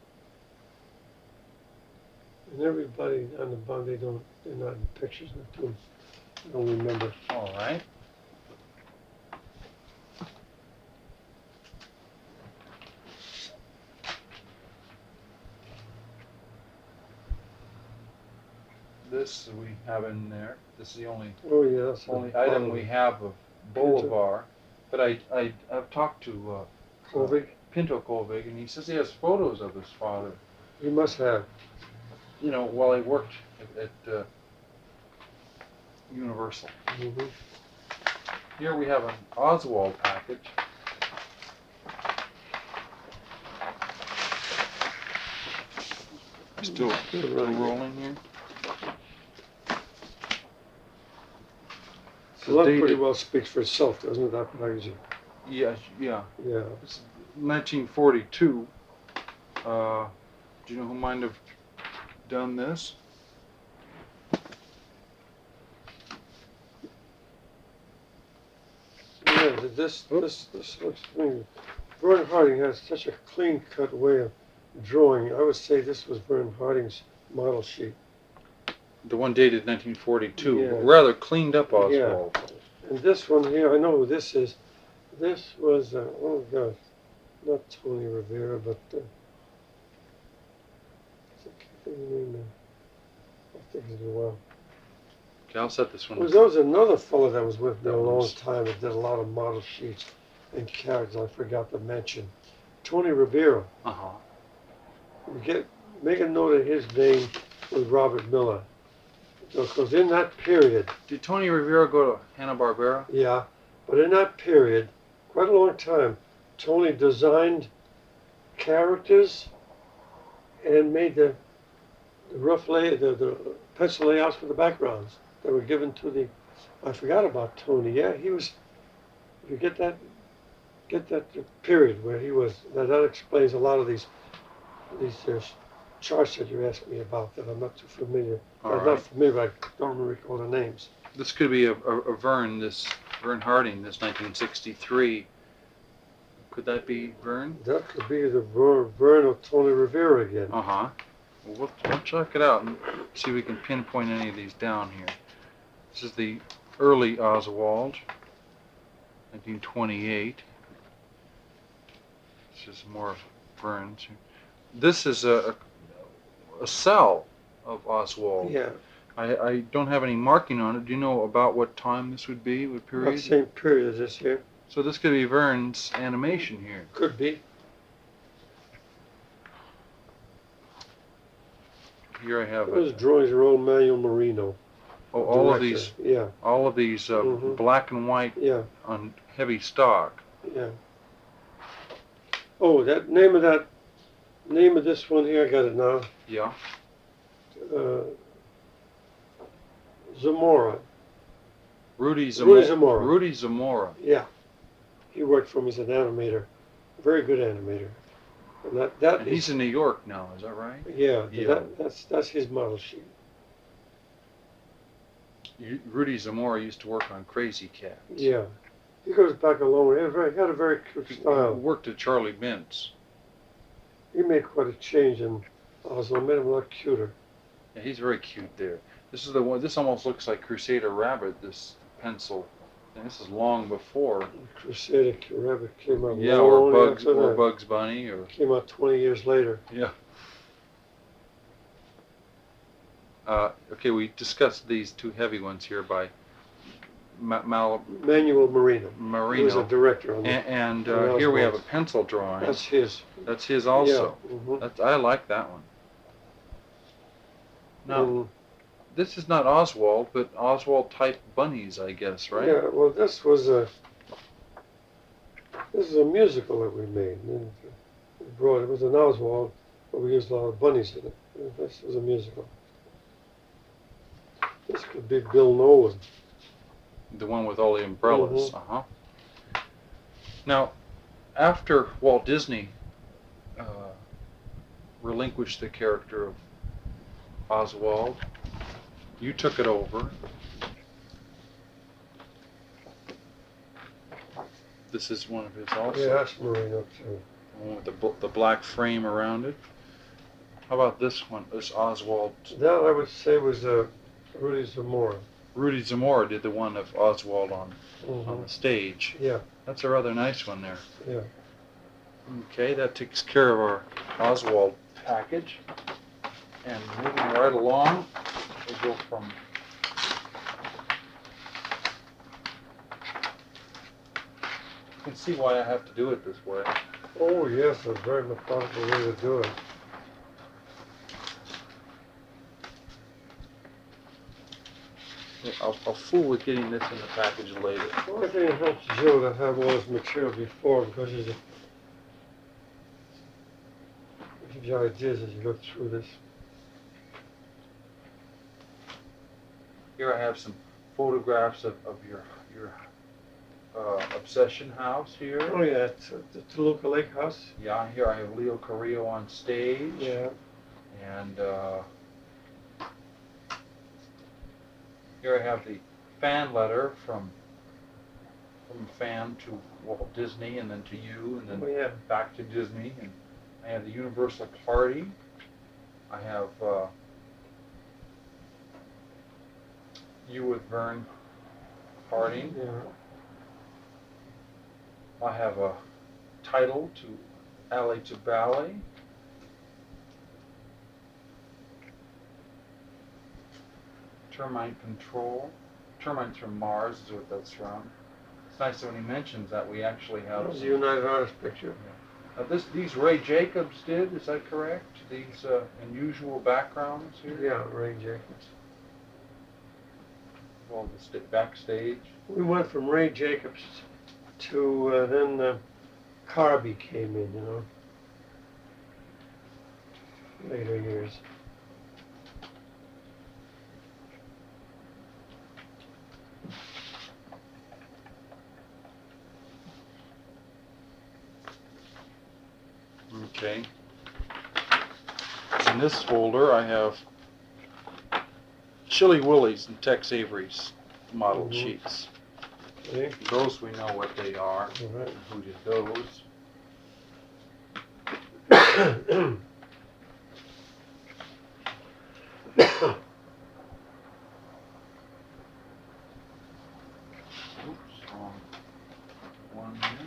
And everybody on the bond, they're not in pictures. I don't remember. All right. This we have in there. This is the only Oh yeah, that's item we have of Bolivar. But I've talked to Kovic. Pinto Colvig, and he says he has photos of his father. He must have. You know, while he worked at Universal. Mm-hmm. Here we have an Oswald package. Still rolling here. So that dated- pretty well speaks for itself, doesn't it? That packaging. Yes, yeah. Yeah. It's 1942. Do you know who might have done this? Yeah. This looks to me. Vern Harding has such a clean-cut way of drawing. I would say this was Vern Harding's model sheet. The one dated 1942. Yeah. Rather cleaned up Oswald. And this one here, I know who this is. This was, oh gosh, not Tony Rivera, but I can't think of the name now. I'll think of it in a while. Okay, I'll set this one. There was another fellow that was with me That a long was- time that did a lot of model sheets and characters I forgot to mention. Tony Rivera. Uh-huh. Make a note of his name with Robert Miller. Because in that period, Did Tony Rivera go to Hanna-Barbera? yeah, but in that period, quite a long time, Tony designed characters and made the rough the pencil layouts for the backgrounds that were given to the. I forgot about Tony. Yeah, he was. If you get that period where he was, that explains a lot of these charts that you asked me about that I'm not too familiar. I'm not familiar, but I don't recall the names. This could be a Verne, this Verne Harding, this 1963. Could that be Verne? That could be the Verne or Tony Rivera again. Uh-huh. Well, we'll check it out and see if we can pinpoint any of these down here. This is the early Oswald, 1928. This is more of Verne's. This is a cell of Oswald. Yeah. I don't have any marking on it. Do you know about what time this would be? What period? About the same period as this here. So this could be Verne's animation here. Could be. Here I have Those drawings are all Manuel Marino. all of director. these, Yeah, all of these black and white yeah, on heavy stock. yeah. Oh, name of this one here, I got it now. Yeah. Zamora. Rudy Zamora. Rudy Zamora. Rudy Zamora. Yeah. He worked for me as an animator. Very good animator. And that And he's in New York now, is that right? yeah, Yeah. that's his model sheet. Rudy Zamora used to work on Crazy Cat. Yeah. He goes back a long way. He had a very cute He style. worked at Charlie Mintz. He made quite a change in Oslo, made him a lot cuter. Yeah, he's very cute there. This is the one. This almost looks like Crusader Rabbit. This pencil. And this is long before. Crusader Rabbit came out Yeah, long or after that. Bugs Bunny, or Came out 20 years later. yeah. Okay, we discussed these two heavy ones here by Manuel Marino. Marino. He was a director on that. And on here we have a Oswald. pencil drawing. That's his. That's his also. Yeah. Mhm. I like that one. Now, And, this is not Oswald, but Oswald type bunnies, I guess, right? yeah, well, this is a musical that we made. And it was an Oswald, but we used a lot of bunnies in it. This was a musical. This could be Bill Nolan. The one with all the umbrellas. Mhm. Now, after Walt Disney relinquished the character of Oswald, you took it over. This is one of his also. Yeah, that's Marino too. The one with the black frame around it. How about this one? This Oswald. That I would say was Rudy Zamora. Rudy Zamora did the one of Oswald on Mhm. the stage. Yeah, That's a rather nice one there. yeah. Okay, that takes care of our Oswald package. And moving right along, we go from you can see why I have to do it this way. Oh yes, a very methodical way to do it. I'll fool with getting this in the package later. The only thing that helps Joe to have all this material before, because it gives you ideas as you go through this. Here I have some photographs of your Obsession house here. Oh yeah, it's the Toluca Lake House. Yeah, here I have Leo Carrillo on stage. Yeah. And here I have the fan letter from a fan to Walt Disney, and then to you, and then Oh yeah. back to Disney. And I have the Universal Party. I have you with Verne Harding. Yeah. I have a title to Alley to Ballet. Termite Control. Termites from Mars is what that's from. It's nice that when he mentions that we actually That have was a some, United Artists picture. these Ray Jacobs did, is that correct? These unusual backgrounds here? Yeah, Ray Jacobs. Well, the backstage. We went from Ray Jacobs to then Carby came in, you know. later years. Okay. In this folder, I have Chili Willie's and Tex Avery's model sheets. Okay. Those we know what they are. All right. Who did those? Oops, wrong one here.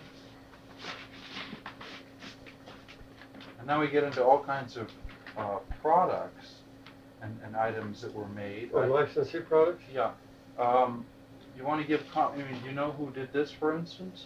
And now we get into all kinds of products and items that were made. Oh, licensee products? Yeah. You want to give, I mean, you know who did this, for instance?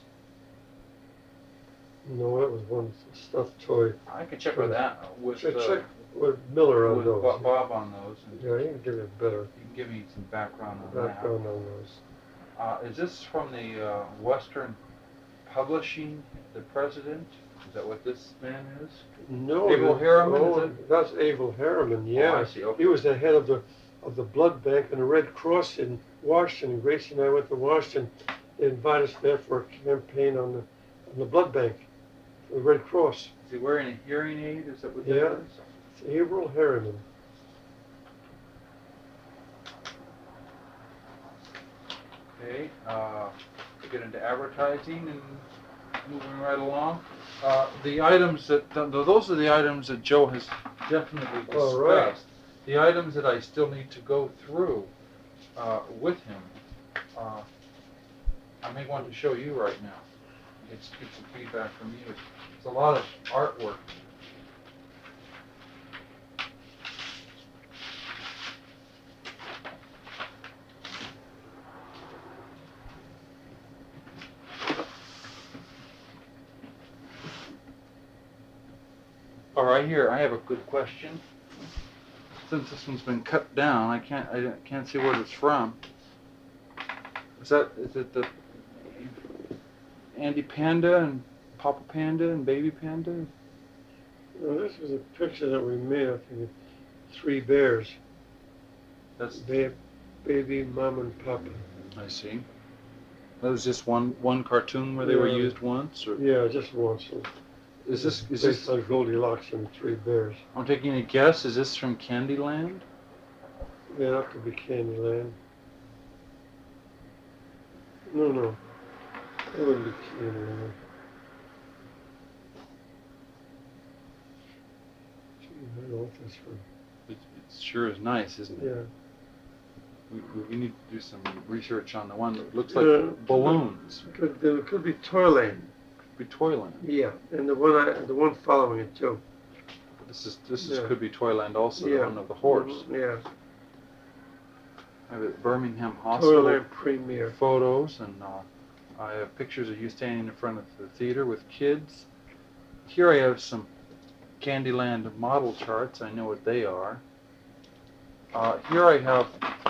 No, that was one stuffed toy. I could check with that, with, Check with Miller on with those. Bob on those. And Yeah, he can give you better you can give me some background on background on those. that. Is this from the Western Publishing, the president? Is that what this man is? No, Abel Harriman, oh, is it? that's Abel Harriman. Yeah, Oh, I see. Okay. he was the head of the blood bank and the Red Cross in Washington. Gracie and I went to Washington. They invited us there for a campaign on the blood bank for the Red Cross. Is he wearing a hearing aid? Is that what that Yeah. is? It's Abel Harriman. Okay. We get into advertising and moving right along. The items that those are the items that Joe has definitely discussed. All right. The items that I still need to go through with him. I may want to show you right now. Get some feedback from you. It's a lot of artwork. All right, here I have a good question. Since this one's been cut down, I can't see what it's from. Is it the Andy Panda and Papa Panda and Baby Panda? Well, this was a picture that we made, I think, of 3 bears. That's Baby, Mom, and Papa. I see. That was just one cartoon where they were Yeah. used once, or Yeah, just once. is this based on Goldilocks and the 3 bears? I'm taking a guess. Is this from Candyland? Yeah, that could be Candyland. No. That wouldn't be Candyland. Gee, I don't know what that's from. It sure is nice, isn't it? Yeah. We need to do some research on the one that looks like Yeah. balloons. It could be Toyland. Could be Toyland. Yeah, and the one following it too. This is Yeah. could be Toyland also. Yeah. The one of the horse. Yeah. I have at Birmingham Hospital Toyland Premier. photos, and I have pictures of you standing in front of the theater with kids. Here I have some Candyland model charts. I know what they are. Here I have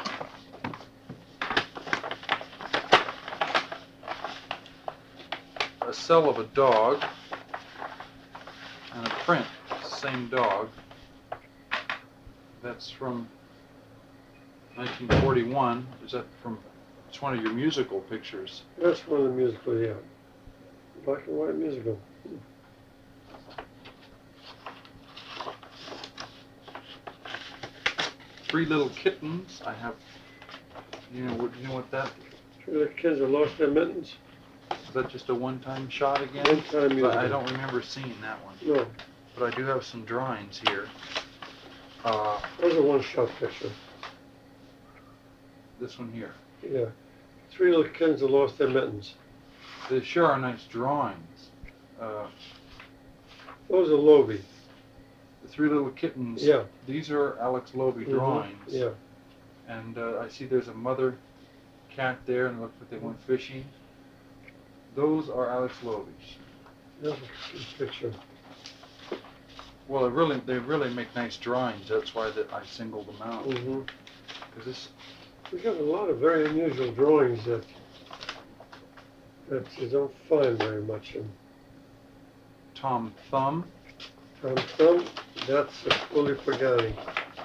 a cell of a dog and a print, same dog. That's from 1941. Is that from? It's one of your musical pictures. That's one of the musical, yeah. Black and white musical. Three Little Kittens. I have. You know what that? The kids have lost their mittens. Is that just a one-time shot again? One-time musical. But I don't remember seeing that one. No, But I do have some drawings here. those are one-shot picture. This one here. Yeah. 3 little kids have lost their mittens. They sure are nice drawings. Those are Loewe. The Three Little Kittens. Yeah. These are Alex Loewe drawings. Yeah. And I see there's a mother cat there, and it looks like they went fishing. Those are Alex Loewe's. That's a good picture. Well, they really make nice drawings. That's why I singled them out. Mm-hmm. Because this. We got a lot of very unusual drawings that you don't find very much in. Tom Thumb. Tom Thumb, That's Willie Pagani.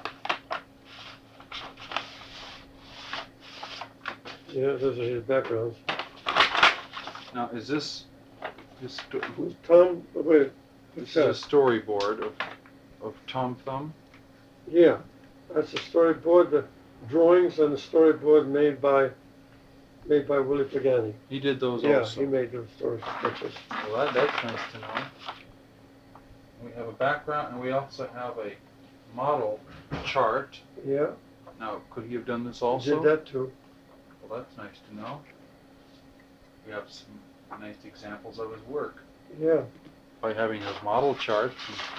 Yeah, those are his backgrounds. Now, is this Tom, wait, what's this that? is a storyboard of Tom Thumb? Yeah, that's the storyboard, the drawings and the storyboard made by Willie Pagani. He did those Yeah, also. he made those story sketches. Well, that's nice to know. We have a background, and we also have a model chart. Yeah, Now, could he have done this he also? did that too. Well, that's nice to know. We have some nice examples of his work Yeah, by having his model charts.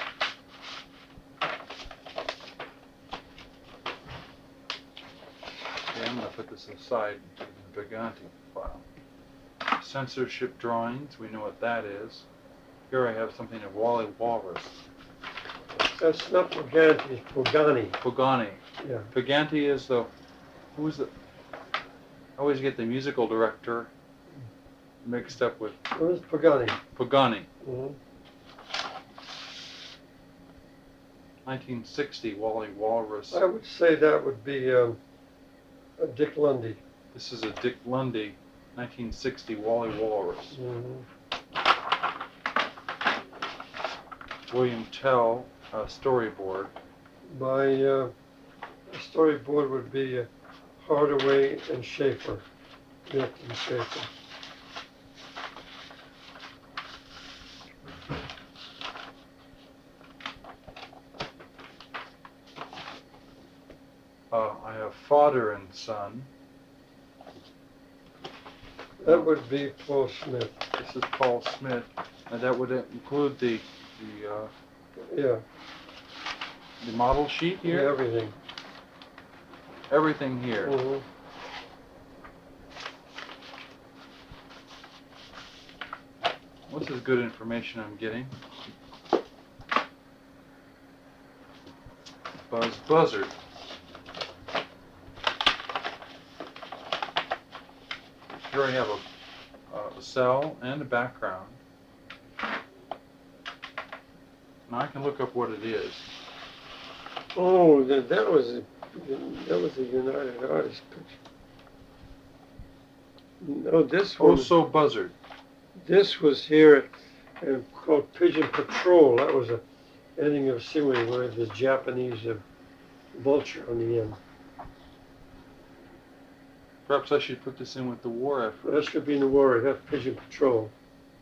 Okay, I'm going to put this aside to the Briganti file. Censorship drawings, we know what that is. Here I have something of Wally Walrus. that's not Pagani, it's Pagani. Pagani. Yeah, Briganti is the, who's the, I always get the musical director mixed up with well, it's Pagani. Pagani. Mhm. 1960, Wally Walrus. I would say that would be Dick Lundy. This is a Dick Lundy, 1960 Wally Walrus. Mhm. William Tell, storyboard. My storyboard would be Hardaway and Schaefer, Milton Schaefer. I have Father and Son. That would be Paul Smith. This is Paul Smith, and that would include the Yeah, model sheet yeah, here. everything. Everything here. Mhm. This is good information I'm getting. Buzz Buzzard. Here I have a cell and a background. Now I can look up what it is. Oh, that was a United Artists picture. No, this one. Also Buzzard. This was here called Pigeon Patrol. That was a ending of a series where the Japanese vulture on the end. Perhaps I should put this in with the war effort. That should be in the war. That's Pigeon Patrol.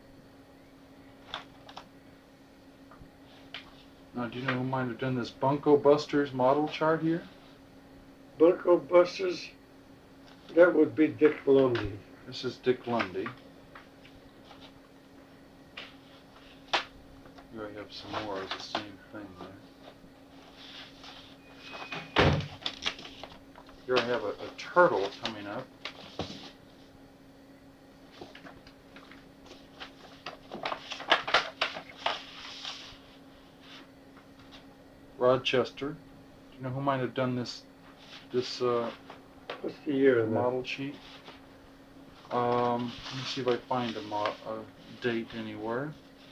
Now, do you know who might have done this Bunko Busters model chart here? Bunko Busters. That would be Dick Lundy. This is Dick Lundy. Here I have some more of the same thing there. Here I have a turtle coming up. Rochester. Do you know who might have done this What's the year in that? model sheet? Let me see if I find a date anywhere.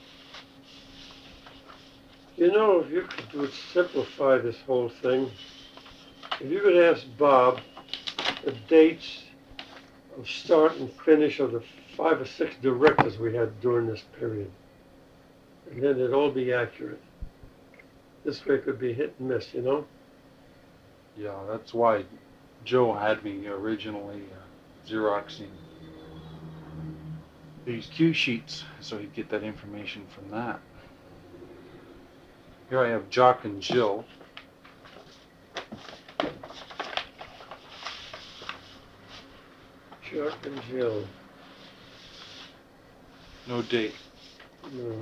You know, if you could simplify this whole thing, if you could ask Bob the dates of start and finish of the 5 or 6 directors we had during this period, and then it'd all be accurate. This way it could be hit and miss, you know? Yeah, that's why Joe had me originally Xeroxing these cue sheets, so he'd get that information from that. Here I have Jock and Jill. Chuck and Jill. No date. No.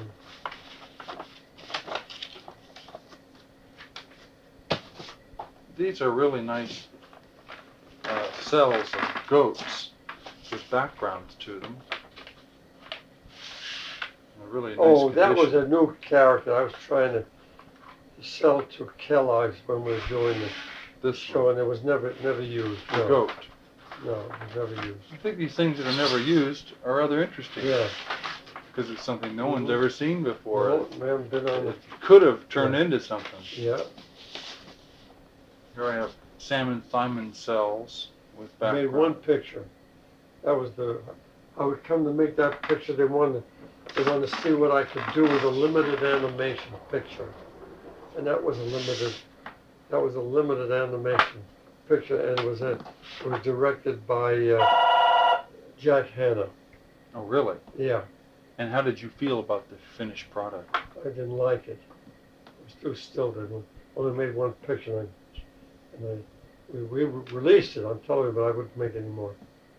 These are really nice cells of goats with backgrounds to them. They're really nice Oh, that was condition. a new character I was trying to sell to Kellogg's when we were doing the This show, and it was never used. the No, goat. no, it was never used. I think these things that are never used are rather interesting. Yeah. because it's something no one's ever seen before. No, we haven't been on It could have turned Yeah. into something. Yeah. Here I have salmon thymine cells with I made background. one picture. That was I would come to make that picture. They wanted to see what I could do with a limited animation picture, and that was a limited animation picture, and it was directed by Jack Hanna. Oh, really? Yeah, And how did you feel about the finished product? I didn't like it. It was too still. They only made one picture, and we released it on television, but I wouldn't make any more.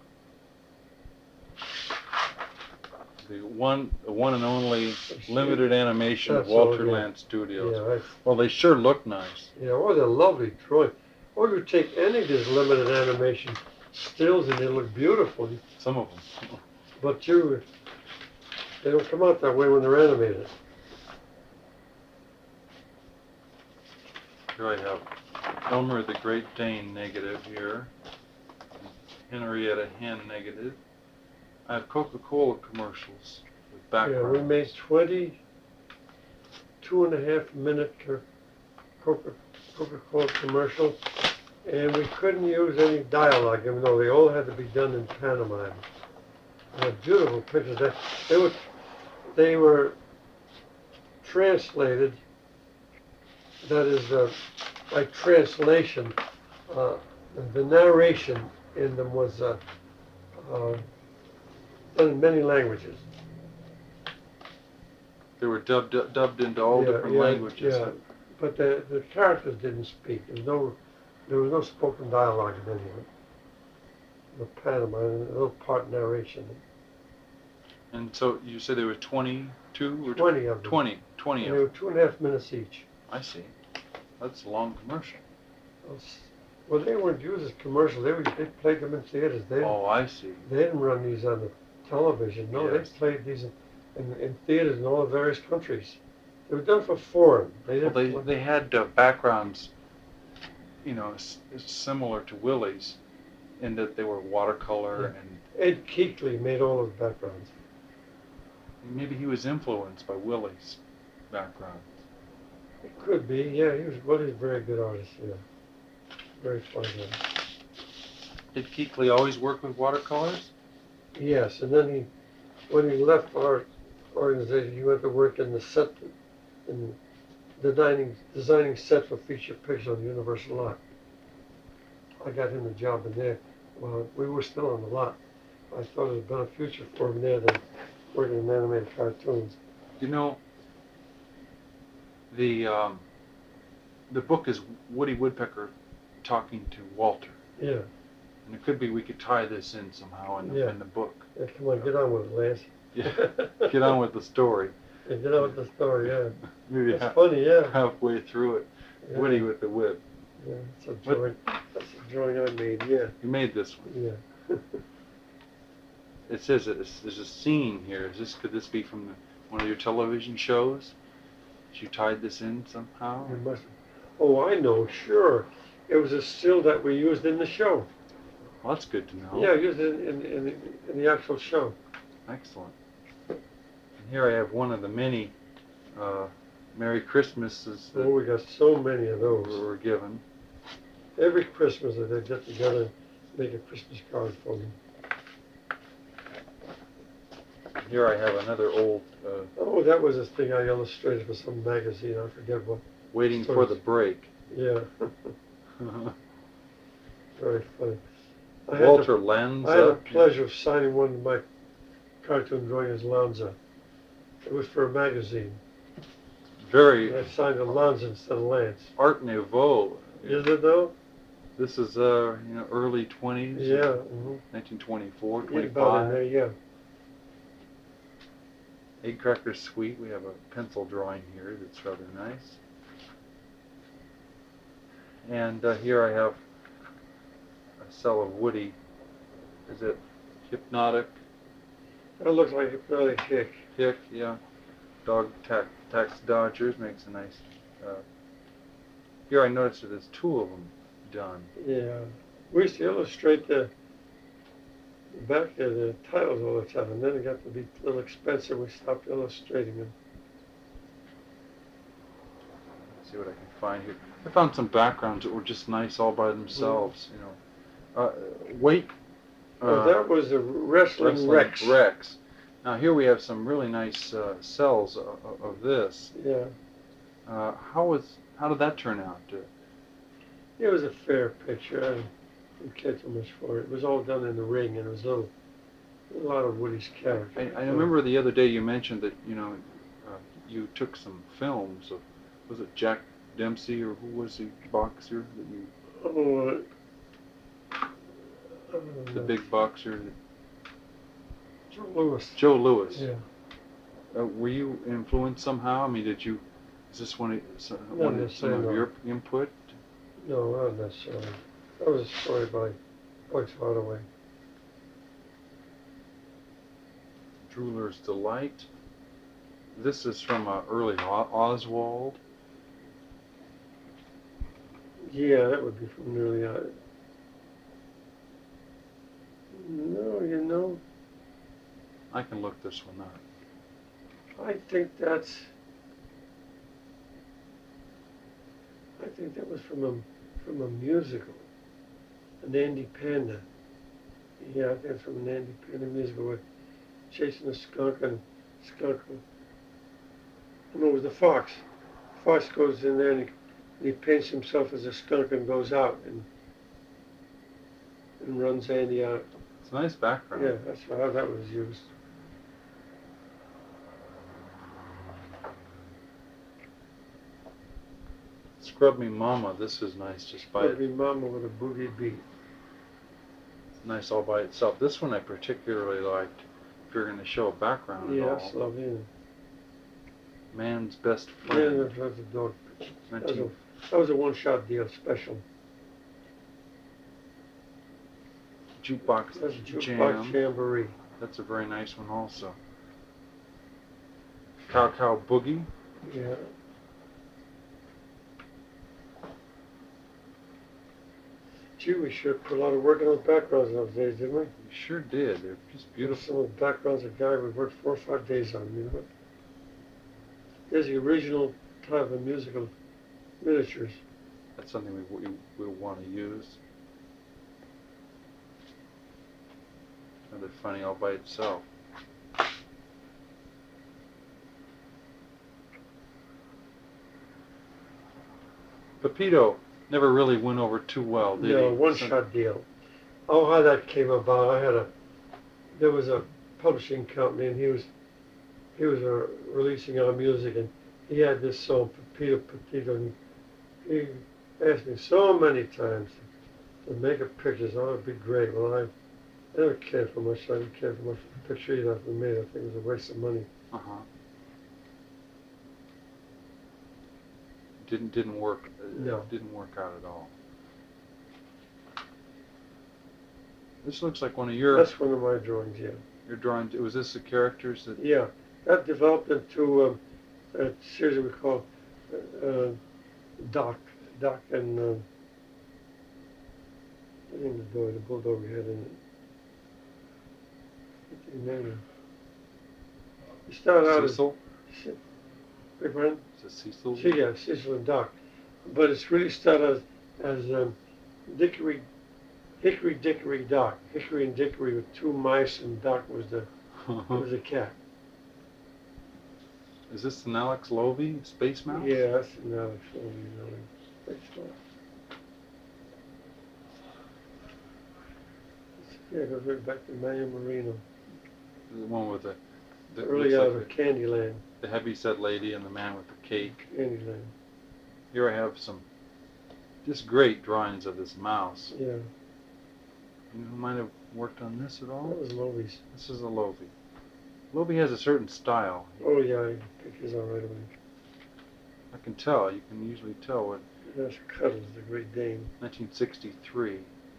The one and only limited animation of That's all, Walter yeah. Land Studios. Yeah, Well, they sure look nice. oh, they're lovely drawing. Or you take any of these limited animation stills and they look beautiful. Some of them. But they don't come out that way when they're animated. Here I have Elmer the Great Dane negative here. Henrietta Hen negative. I have Coca-Cola commercials with Yeah, we background. made 22.5-minute Coca-Cola commercial, and we couldn't use any dialogue, even though they all had to be done in pantomime. They had beautiful pictures. They were translated. That is, by translation, the narration in them was done in many languages. They were dubbed into all different languages. Yeah, but the characters didn't speak. There was no spoken dialogue in any of it. The pantomime, a little part narration. And so you said there were 22 or 20 of them. 20 And of they were them. 2.5 minutes each. I see. That's a long commercial. Well, they weren't used as commercials. They played them in theaters. Oh, I see. They didn't run these on the television. No, Yes. they played these in theaters in all the various countries. They were done for foreign. They Well, didn't. they had backgrounds, similar to Willie's, in that they were watercolor and Ed Keekley made all those backgrounds. maybe he was influenced by Willie's background. It could be. Yeah, he's a very good artist. Yeah, very fine artist. Did Keekley always work with watercolors? Yes, and then when he left our organization, he went to work in the set, in designing set for feature pictures on the Universal lot. I got him a job in there. Well, we were still on the lot. I thought it would have been a future for him there than working in animated cartoons. The book is Woody Woodpecker talking to Walter. Yeah. And it could be we could tie this in somehow in the book. Yeah, come on, get on with it, Lance. Yeah. Get on with the story. Yeah, get on with the story, yeah. Maybe That's funny, yeah. halfway through it. Yeah. Woody with the whip. Yeah, that's a drawing I made, yeah. You made this one. Yeah. It says there's a scene here. Could this be from one of your television shows? You tied this in somehow? It must. Oh, I know, sure. It was a still that we used in the show. Well, that's good to know. Yeah, used it in the actual show. Excellent. And here I have one of the many Merry Christmases that Oh, we got so many of those. were given. Every Christmas they get together and make a Christmas card for me. Here I have another old Oh, that was a thing I illustrated for some magazine. I forget what. Waiting for the Break. Yeah, very funny. Walter Lanza. I had the pleasure of signing one of my cartoon drawings as Lanza. It was for a magazine. Very I signed a Lanza instead of Lance. Art Nouveau. Is it though? This is early 20s. Yeah. Mm-hmm. 1924, About in 25. there, yeah. Egg Cracker Sweet. We have a pencil drawing here that's rather nice. And here I have a cell of Woody. Is it Hypnotic? That looks like Hypnotic Hick. Hick, yeah. Dog Tax Dodgers makes a nice. Here I noticed that there's two of them done. Yeah. We used to illustrate the back of the titles all the time, and then it got to be a little expensive. We stopped illustrating them. Let's see what I can find here. I found some backgrounds that were just nice all by themselves. You know, weight. That was the Wrestling Rex. Rex. Now here we have some really nice cells of this. Yeah. How did that turn out? It was a fair picture. I didn't care too much for it. It was all done in the ring, and it was a lot of Woody's character. I remember the other day you mentioned that you took some films of, was it Jack Dempsey or who was the boxer that you? Oh, the big boxer. Joe Louis. Joe Louis. Yeah. Were you influenced somehow? I mean, is this some of your input? No, not necessarily. That was a story by Bugs Hardaway. Drooler's Delight. This is from early Oswald. Yeah, that would be from early on. No, you know. I can look this one up. I think that was from a musical, an Andy Panda. Yeah, I think it's from an Andy Panda musical with chasing a skunk and skunk. No, it was the fox. Fox goes in there and he paints himself as a skunk and goes out and runs Andy out. It's a nice background. Yeah, that's how that was used. Scrub Me Mama, this is nice just by Scrub Me Mama with a boogie beat. It's nice all by itself. This one I particularly liked, if you're going to show a background at all. Yes, love you. Man's Best Yeah, Friend. that was a dog picture. That was a one-shot deal special. Jukebox That's Jam. Jukebox Jamboree. That's a very nice one also. Cow Cow Boogie. Yeah. Gee, we sure put a lot of work in those backgrounds those days, didn't we? We sure did. They're just beautiful. Some of the backgrounds a guy would work 4 or 5 days on, you know. There's the original type of musical miniatures. That's something we want to use. Another funny all by itself. Pepito never really went over too well, did he? No, one-shot deal. Oh, how that came about. There was a publishing company, and he was releasing our music, and he had this song, Pepito Petito, and he asked me so many times to make a picture. So it'd be great. Well, I never cared for much. I didn't care for much for the picture either. I made. I think it was a waste of money. Didn't work. No. Didn't work out at all. This looks like one of your. That's one of my drawings. Yeah. Your drawings. Was this the characters that? Yeah, that developed into a series we call Doc and I think the bulldog we had in it. What's his name? He started out Cecil? as big friend. Is it Cecil? Yeah, Cecil and Doc, but it's really started as Hickory Dickory Doc. Hickory and Dickory with 2 mice, and Doc was the cat. Is this an Alex Lovey Space Mouse? Yeah, that's an Alex Lovey. Yeah, it goes right back to Manuel Marino. The one with the Early looks out like of Candyland. the heavyset lady and the man with the cake. Candyland. Here I have some just great drawings of this mouse. Yeah, You know who might have worked on this at all? that was Lovey's. This is a Lovey. Lovey has a certain style. Oh yeah, he pictures all right away. I can tell. You can usually tell what That's Cuddles, the Great Dane. 1963.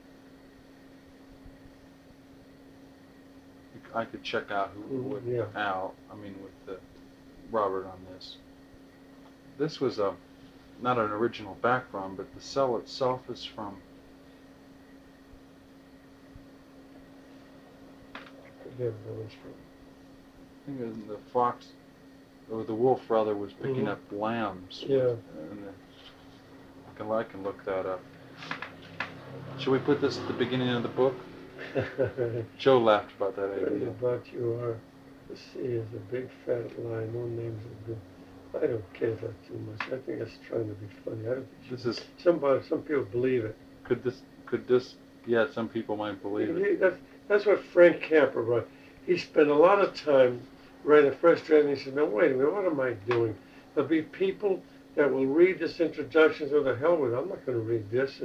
I could check out who with Yeah. Al. I mean with Robert on this. This was not an original background, but the cell itself is from forget where it was from. I think it was the fox, or the wolf rather, was picking up lambs. Yeah. And I can look that up. Should we put this at the beginning of the book? Joe laughed about that What idea. about you are? The sea is a big fat lie. No names are good. I don't care that too much. I think it's trying to be funny. I don't think This is some people believe it. could this yeah, some people might believe it. That's what Frank Capra wrote. He spent a lot of time writing the first draft, and he said, "No, wait a minute. What am I doing? There'll be people that will read this introduction. So the hell with it. I'm not going to read this.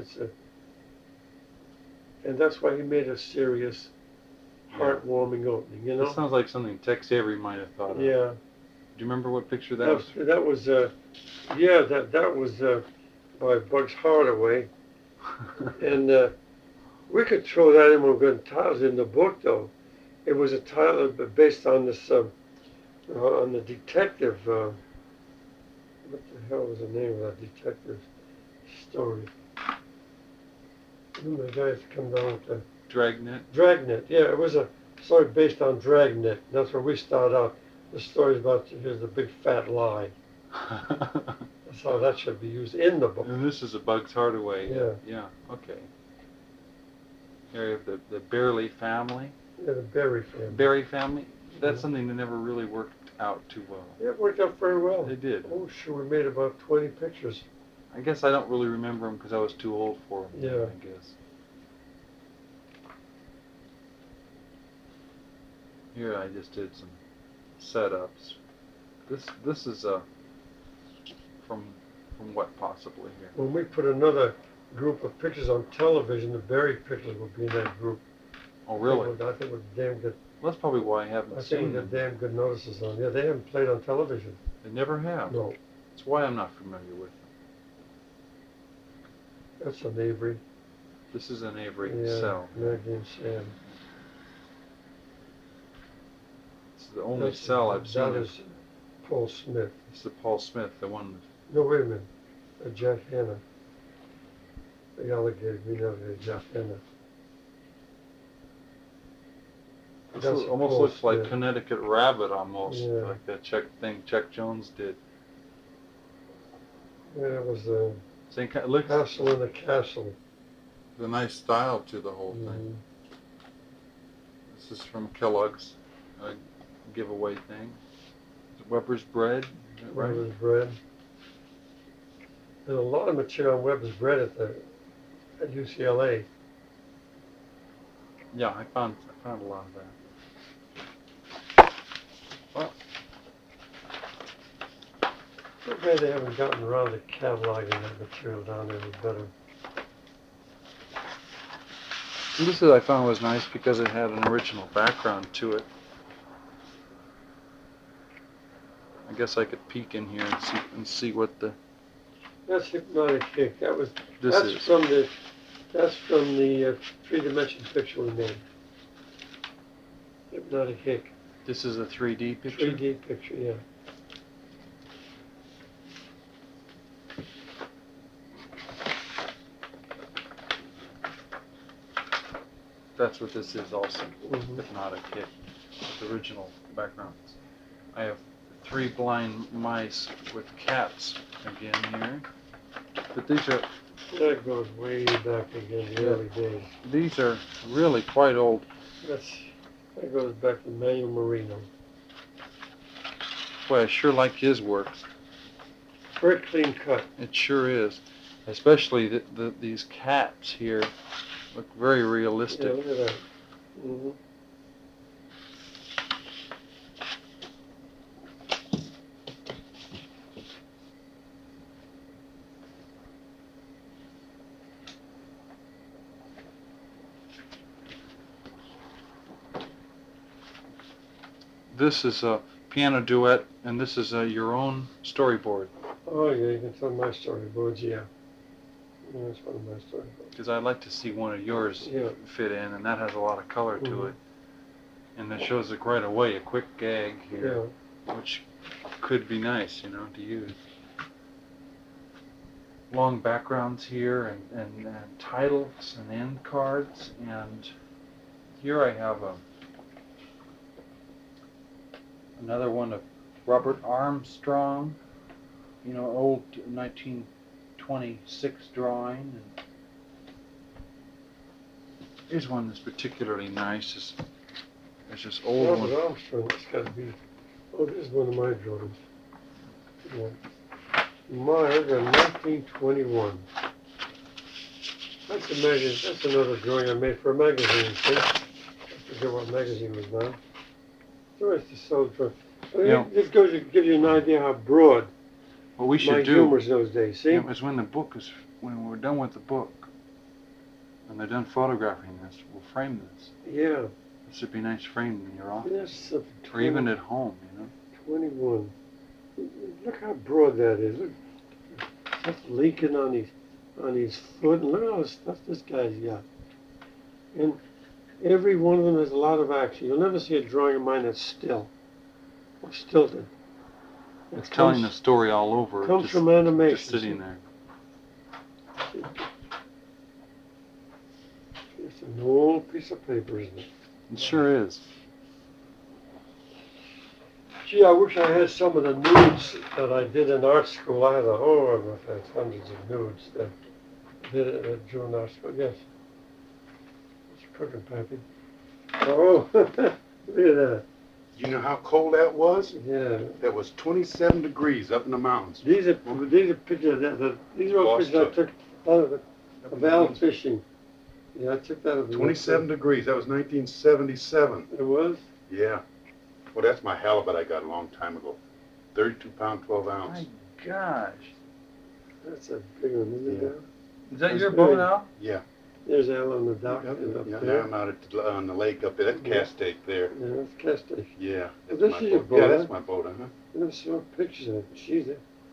And that's why he made a serious, heartwarming opening. You know." This sounds like something Tex Avery might have thought of. Yeah. Do you remember what picture that was? That was that was by Bugs Hardaway, and we could throw that in when we're going titles in the book, though. It was a title based on this on the detective. What the hell was the name of that detective story? Remember the guys come down with the Dragnet. Dragnet. Yeah, it was a story based on Dragnet. That's where we start out. The story's about here's the big fat lie. That's how that should be used in the book. And this is a Bugs Hardaway. Yeah. Yeah. Okay. Here you have the Barely family. Yeah, the Berry family. Berry family. That's Yeah. something that never really worked out too well. Yeah, it worked out very well. They did. Oh, sure, we made about 20 pictures. I guess I don't really remember them because I was too old for them. Yeah. I guess. Here I just did some setups. This is from what possibly here? When we put another group of pictures on television, the Berry pictures will be in that group. Oh really? I think we're damn good. Well, that's probably why I haven't I think seen we got them. damn good notices on. Yeah, they haven't played on television. They never have. No, That's why I'm not familiar with them. that's an Avery. This is an Avery Yeah, cell. Maggie and Sam. It's the only That's- cell I've seen. That is Paul Smith. It's the Paul Smith, the one. No, wait a minute. Jack Hanna. The alligator, green alligator, Jack Hanna. This That's almost Paul looks like Smith. Connecticut Rabbit, almost Yeah. like that Chuck Jones did. Yeah, it was Same kind. Looks Castle in the Castle. a nice style to the whole thing. Mhm. This is from Kellogg's giveaway thing. Weber's bread, is that right? Weber's bread. There's a lot of material on Weber's bread at UCLA. Yeah, I found a lot of that. Well, Too bad they haven't gotten around to cataloging that material down there any better. this I found was nice because it had an original background to it. I guess I could peek in here and see what That's Hypnotic Hick. this That's is. from the three-dimensional picture we made. Hypnotic Hick. This is a 3D picture. 3D picture, yeah. That's what this is also. Mhm. Hypnotic Hit with original backgrounds. I have 3 blind mice with cats again here. But That goes way back again, the Yeah. early days. these are really quite old. That goes back to Manuel Marino. Boy, I sure like his work. Very clean cut. It sure is. Especially these cats here look very Yeah, realistic. look at that. Mm-hmm. This is a piano duet, and this is your own storyboard. Oh yeah, you can tell my storyboards, yeah. Yeah, that's one of my storyboards. Because I'd like to see one of yours Yeah. fit in, and that has a lot of color to Mhm. it. And it shows like right away a quick gag here, Yeah. which could be nice, to use. Long backgrounds here, and titles and end cards, and here I have Another one of Robert Armstrong. You know, old 1926 drawing. And here's one that's particularly nice. It's this old Robert one. Armstrong, that's got to be. Oh, this is one of my drawings. Yeah. Mine in 1921. That's a magazine. That's another drawing I made for a magazine. See? I forget what magazine it was now. The rest is so drawing. This gives you an idea how broad What we should my do humor's those days. See? is when we're done with the book, when they're done photographing this, we'll frame this. Yeah. This would be nice framed in your office, That's or even at home. 21. Look how broad that is. Look, that's Lincoln on his foot. And look at all the stuff this guy's got. And every one of them has a lot of action. You'll never see a drawing of mine that's still or stilted. It's telling the story all over. Comes from animation. Just sitting there. It's an old piece of paper, isn't it? It sure is. Gee, I wish I had some of the nudes that I did in art school. I had I've had hundreds of nudes that drew in art school. Yes. It's cooking, Pappy. Oh, look at that. You know how cold that was? Yeah. That was 27 degrees up in the mountains. These are pictures these are all Boss pictures I took of Al fishing. Yeah, I took that of the 27 degrees. That was 1977. It was? Yeah. Well, that's my halibut I got a long time ago. 32 pound, 12 ounce. My gosh. That's a big one, isn't it? Yeah. Is that That's your big. boat now? Yeah. There's Al on the dock Yeah, and up now there. I'm out on the lake up there. That's Yeah. Castake there. Yeah, that's Castake. Yeah. That's this my is your boat. boat, Yeah, huh? that's my boat, huh? I never saw pictures of it. Jeez,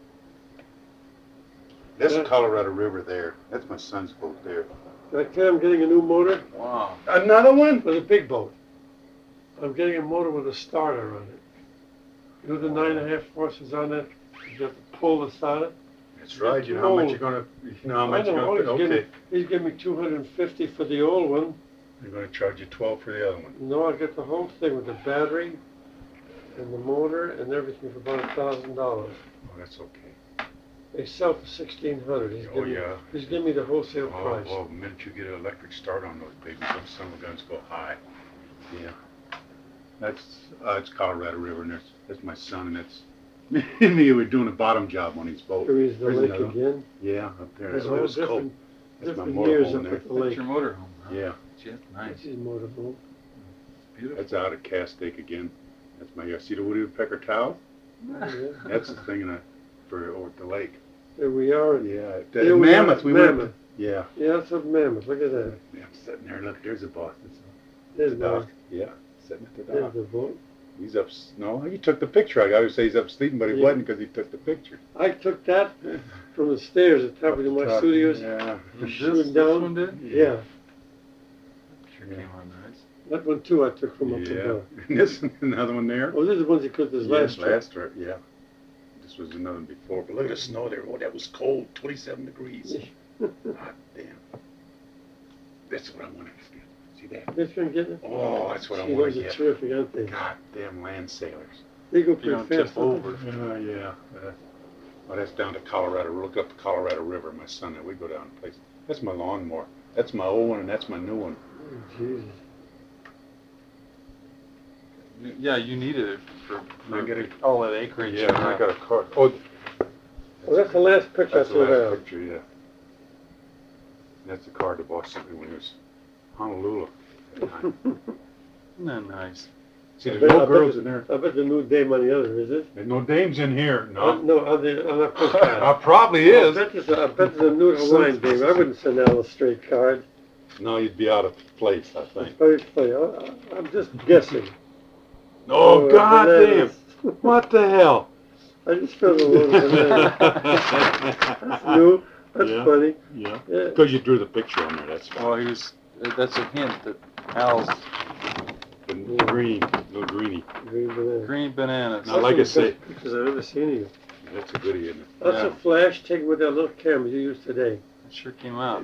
That's Yeah. the Colorado River there. That's my son's boat there. I tell you I'm getting a new motor Wow. Another one? with a big boat. I'm getting a motor with a starter on it. You know the 9.5 horses on it? You have to pull the starter. That's right. You know how much you're gonna. You know how much you're gonna. Okay. He's giving me $250 for the old one. They're gonna charge you 12 for the other one. No, I'll get the whole thing with the battery and the motor and everything for about $1,000. Oh, that's okay. They sell for $1,600. Oh yeah. He's giving me the wholesale Oh, price. the minute you get an electric start on those babies, those son of a guns go high. Yeah. That's it's Colorado River, and that's my son, and that's me and me. We're doing a bottom job on his boat. Here is the There's lake another one. again. Yeah, up there. There's That all was cold. different, That's my different years motorhome up there. at the That's lake. your motorhome, huh? Yeah, Gee, that's nice. This is motorhome. Beautiful. that's out at Castake again. That's my see the woody woodpecker towel. Yeah. That's the thing for over at the lake. There we are. Yeah, There we Mammoth. are, We Mammoth. went. Yeah. Yeah, that's a mammoth. Look at that. Yeah, I'm sitting there. Look, there's a boss. There's The the, dock. Yeah, sitting at the there's dock. the boat. He's up. No, he took the picture. I always say he's up sleeping, but he Yeah. wasn't because he took the picture. I took that from the stairs at top of my Top. studios. Yeah. Shooting down. one did? Yeah, Sure came out nice. that one too I took from up Yeah. above. And this another one there. Oh, these are the ones he took this Yes, last trip. last trip. Yeah. This was another one before. But look at the snow there. Oh, that was cold. 27 degrees. Hot damn. That's what I wanted to get. See that? This one getting it? Oh, that's what I See, want those to are get. terrific, aren't they? God damn land sailors. They go You pretty don't fast. tip don't they? over. Yeah. Oh, that's down to Colorado. Look up the Colorado River. My son and we go down and place. That's my lawnmower. That's my old one and that's my new one. Oh, Jesus. Yeah, you needed it for I get it. all that acreage. Yeah, I got a car. Oh, Well, that's the last picture that's I the took last out. picture, yeah. That's the card the boss sent me when he was Honolulu. at the time. Isn't that nice? See, there's I bet- no I bet girls it- in there. I bet the new dame on the other, is it? There's no dames in here. No. No, on that postcard. Probably I bet there's a nude Hawaiian dame. I wouldn't send Al a straight card. No, you'd be out of place, I think. Very funny. I'm just guessing. Oh, God bananas. damn. What the hell? I just filled a load of bananas. That's new. That's Yeah. funny. Yeah. Yeah. Because you drew the picture on there, that's Well, why. that's a hint that Al's The green, little greeny. Green banana. green bananas. Now, like I That's one say- of the best pictures I've ever seen of you. That's a goodie, isn't it? That's Yeah. a flash taken with that little camera you use today. It sure came out.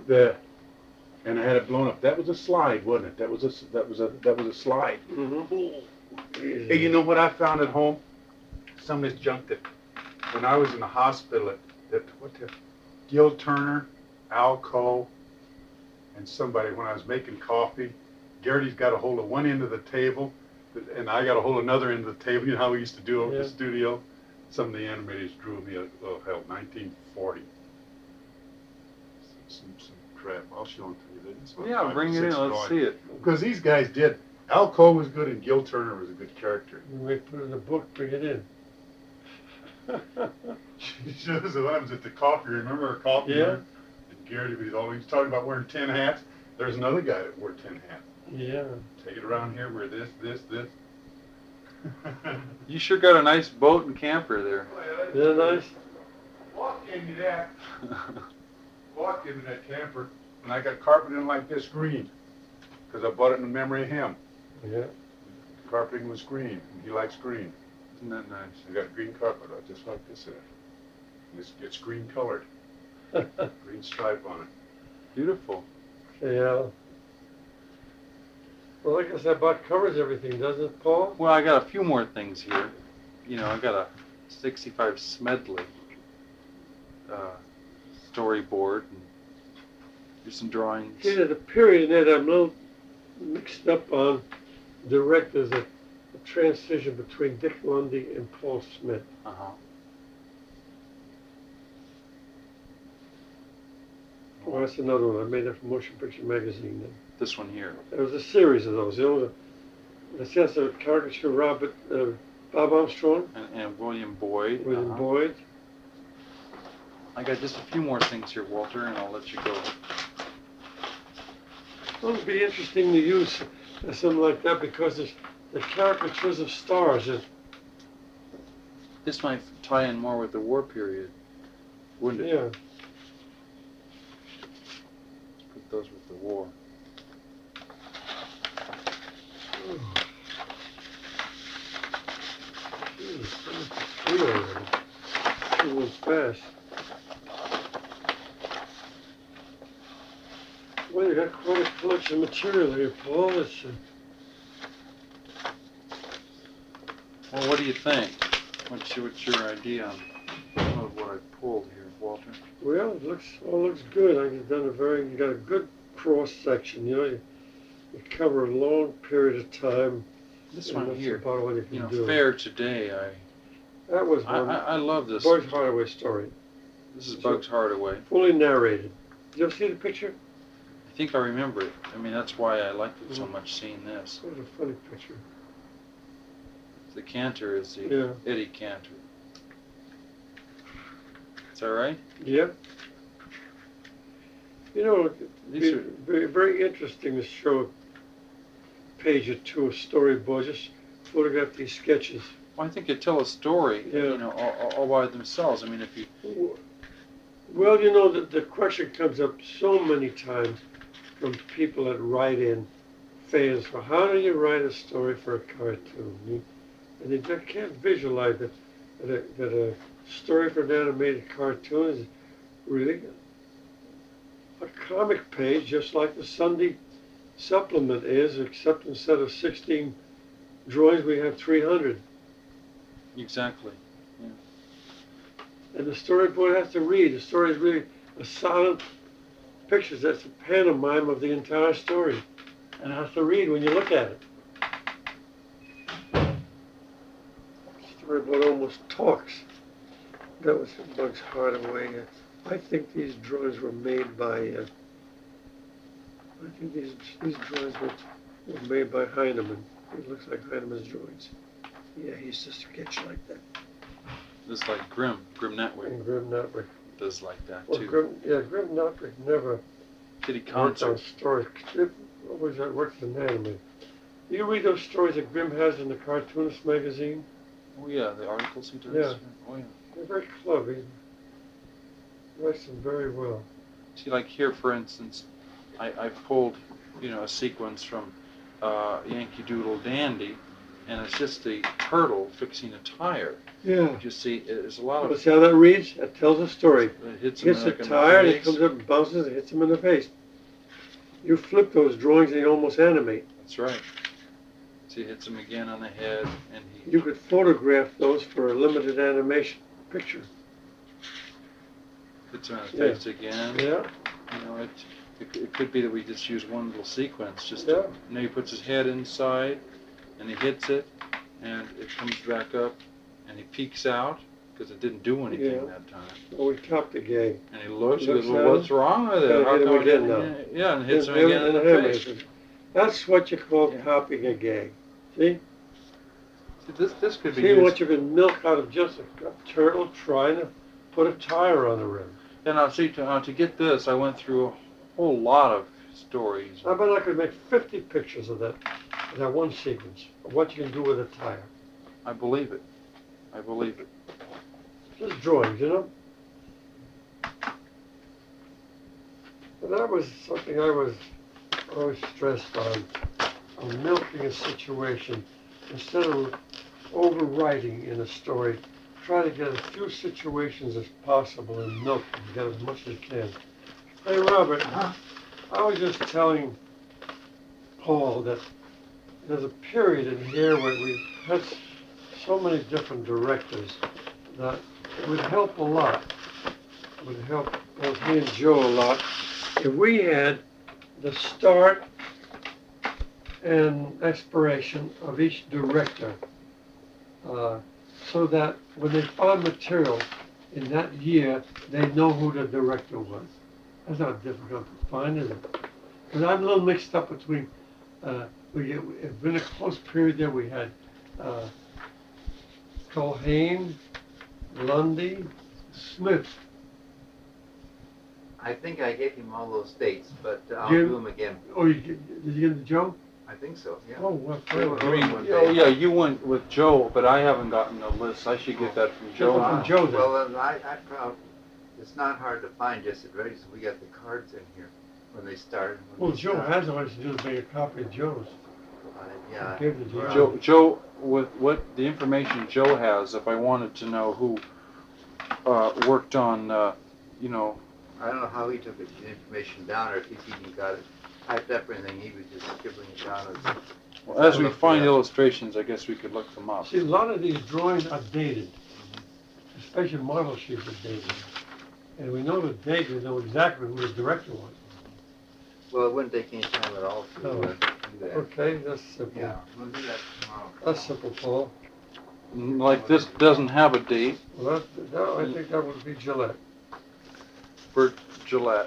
And I had it blown up. That was a slide, wasn't it? That was a slide. Mm-hmm. Hey, you know what I found at home? Some of this junk that, when I was in the hospital Gil Turner, Al Coe, and somebody, when I was making coffee, Garrity's got a hold of one end of the table, and I got a hold of another end of the table. You know how we used to do it at the studio? Some of the animators drew me, 1940. Some crap. I'll show them to you. This is Yeah, bring it in. Let's see it. Because these guys did. Al Coe was good, and Gil Turner was a good character. You may put it in a book, bring it in. Shows when I was at the coffee. Remember our coffee? Yeah. And Garrity was always talking about wearing 10 hats. There's another guy that wore 10 hats. Yeah. Take it around here, wear this. You sure got a nice boat and camper there. Isn't that nice? Walk into that. Walked into that camper, and I got carpeting like this green, because I bought it in memory of him. Yeah. Carpeting was green, and he likes green. Isn't that nice? I got green carpet, just like this. It's green colored, green stripe on it. Beautiful. Yeah. Well, I guess that about covers everything, doesn't it, Paul? Well, I got a few more things here. You know, I got a 65 Smedley storyboard, and here's some drawings. Yeah, the period that I'm a little mixed up on directors, a transition between Dick Lundy and Paul Smith. Uh-huh. Well, that's another one. I made that for Motion Picture Magazine. Then. This one here. There was a series of those. There was a sense of caricature Bob Armstrong. And William Boyd. William Boyd. I got just a few more things here, Walter, and I'll let you go. Well, it'd be interesting to use something like that because it's the caricatures of stars. This might tie in more with the war period, wouldn't it? Yeah. Let's put those with the war. Geez, it went fast. Well, you got quite a collection of material here, Paul. Well, what do you think? What's your idea on what I pulled here, Walter? Well, it looks good. You've done you got a good cross section. You know, you cover a long period of time. This one here, about all you can do. Fair Today. That was one. I love this. Bugs Hardaway story. This is Bugs Hardaway. Fully narrated. Did you ever see the picture? I think I remember it. I mean, that's why I liked it so much, seeing this. What a funny picture. The Cantor is the Eddie Cantor. Is that right? Yep. You know, These are very, very interesting to show a page or two of storyboard. Just photograph these sketches. Well, I think they tell a story, Yeah. you know, all by themselves. I mean, if you... Well, you know, the question comes up so many times from people that write in, fans, for how do you write a story for a cartoon? And they just can't visualize that a story for an animated cartoon is really a comic page, just like the Sunday supplement is, except instead of 16 drawings, we have 300. Exactly. Yeah. And the storyboard has to read. The story is really a solid picture. That's a pantomime of the entire story. And it has to read when you look at it. Storyboard almost talks. That was Bugs Hardaway. I think these drawings were made by, I think these drawings were made by Heinemann. It looks like Heinemann's drawings. Yeah, he used to sketch like that. This like Grim Netwick And Grim Notwick. does like that Well, too. Grim Notwick never Kitty worked on Concert. stories. It always worked in anime. Do you read those stories that Grim has in the Cartoonist magazine? Oh yeah, the articles he does. Yeah. Oh yeah. They're very clever. He writes them very well. See, like here, for instance, I pulled, you know, a sequence from Yankee Doodle Dandy, and it's just the turtle fixing a tire. Yeah. You see, there's a lot But of... see how that reads? That tells a story. It hits Hits him a like in the tire, and it face. comes up and bounces and hits him in the face. You flip those drawings and you almost animate. That's right. See, he hits him again on the head, and he. You could photograph those for a limited animation picture. Hits him on the Yeah. face again. Yeah. You know, it could be that we just use one little sequence. Just Yeah. to, you know, he puts his head inside, and he hits it, and it comes back up, and he peeks out because it didn't do anything Yeah. that time. Well, we topped the gang. And he looks. He Looks goes, at "Well, what's wrong with it? Gotta How hit him come it again didn't-" Yeah, and hits him Hit again in the face. That's what you call Yeah. copying a gag. See? See, this could be See used. what you can milk out of just a turtle trying to put a tire on the rim. And now, see, to get this, I went through a whole lot of stories. I bet I could make 50 pictures of that one sequence, of what you can do with a tire. I believe it. I believe it. Just drawings, you know? But that was something I was always stressed on milking a situation. Instead of overwriting in a story, try to get as few situations as possible and milk them, get as much as you can. Hey, Robert, I was just telling Paul that there's a period in here where we've had so many different directors that it would help a lot. It would help both me and Joe a lot if we had the start and expiration of each director, so that when they find material in that year, they know who the director was. That's not difficult to find, is it? Because I'm a little mixed up between, it's been a close period there. We had Culhane, Lundy, Smith. I think I gave him all those dates, but I'll Jim? do them again. Oh, did you get them to Joe? I think so, yeah. Oh, well, We were I going mean, one oh day. yeah, you went with Joe, but I haven't gotten the list. I should get that from Get Joe. them from Joe then. Well, then I found, it's not hard to find just at ready, so we got the cards in here when they start. Well, Joe has all to do is make a copy of Joe's. Yeah. Give it to Joe. Joe, with what the information Joe has, if I wanted to know who worked on, you know, I don't know how he took the information down, or if he's even got it typed up or anything, he was just scribbling it down as. well, as we Look find for that. illustrations, I guess we could look them up. See, a lot of these drawings are dated, especially model sheets are dated. And we know the date, we know exactly who the director was. Well, it wouldn't take any time at all to No. do that. Okay, that's simple. Yeah, we'll do that tomorrow. That's simple, Paul. Like this doesn't have a date. Well, I think that would be Gillette. Bert Gillette.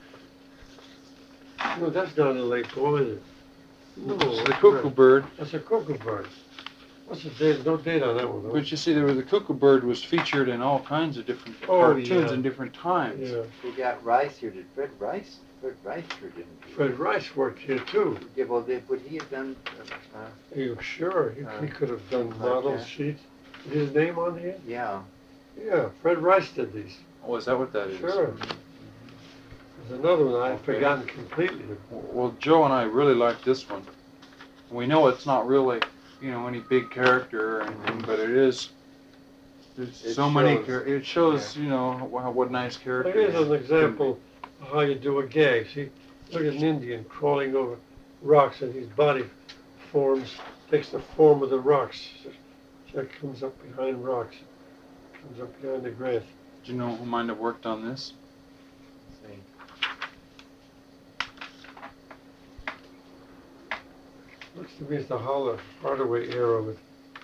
No, that's not a lake ball, is it? No, It's the that's cuckoo not. bird. That's a cuckoo bird. What's the date? No date on that one, though. But you see, the cuckoo bird was featured in all kinds of different Oh, cartoons yeah. in different times. Yeah. We got Rice here. Did Fred Rice? Fred Rice sure didn't. Fred Rice worked here, too. Yeah, well, would he have done, Are you sure? He could have done like model that. sheets. Is his name on here? yeah. Yeah, Fred Rice did these. Oh, is that what that is? Sure. There's another one I had Okay. forgotten completely. Well, Joe and I really like this one. We know it's not really, you know, any big character or anything, but it is. There's It so many. shows, It shows, you know, what nice character. Here's an example of how you do a gag. See, look at an Indian crawling over rocks, and his body takes the form of the rocks. So it comes up behind rocks, comes up behind the grass. Do you know who might have worked on this? See. Looks to me as the Hardaway era with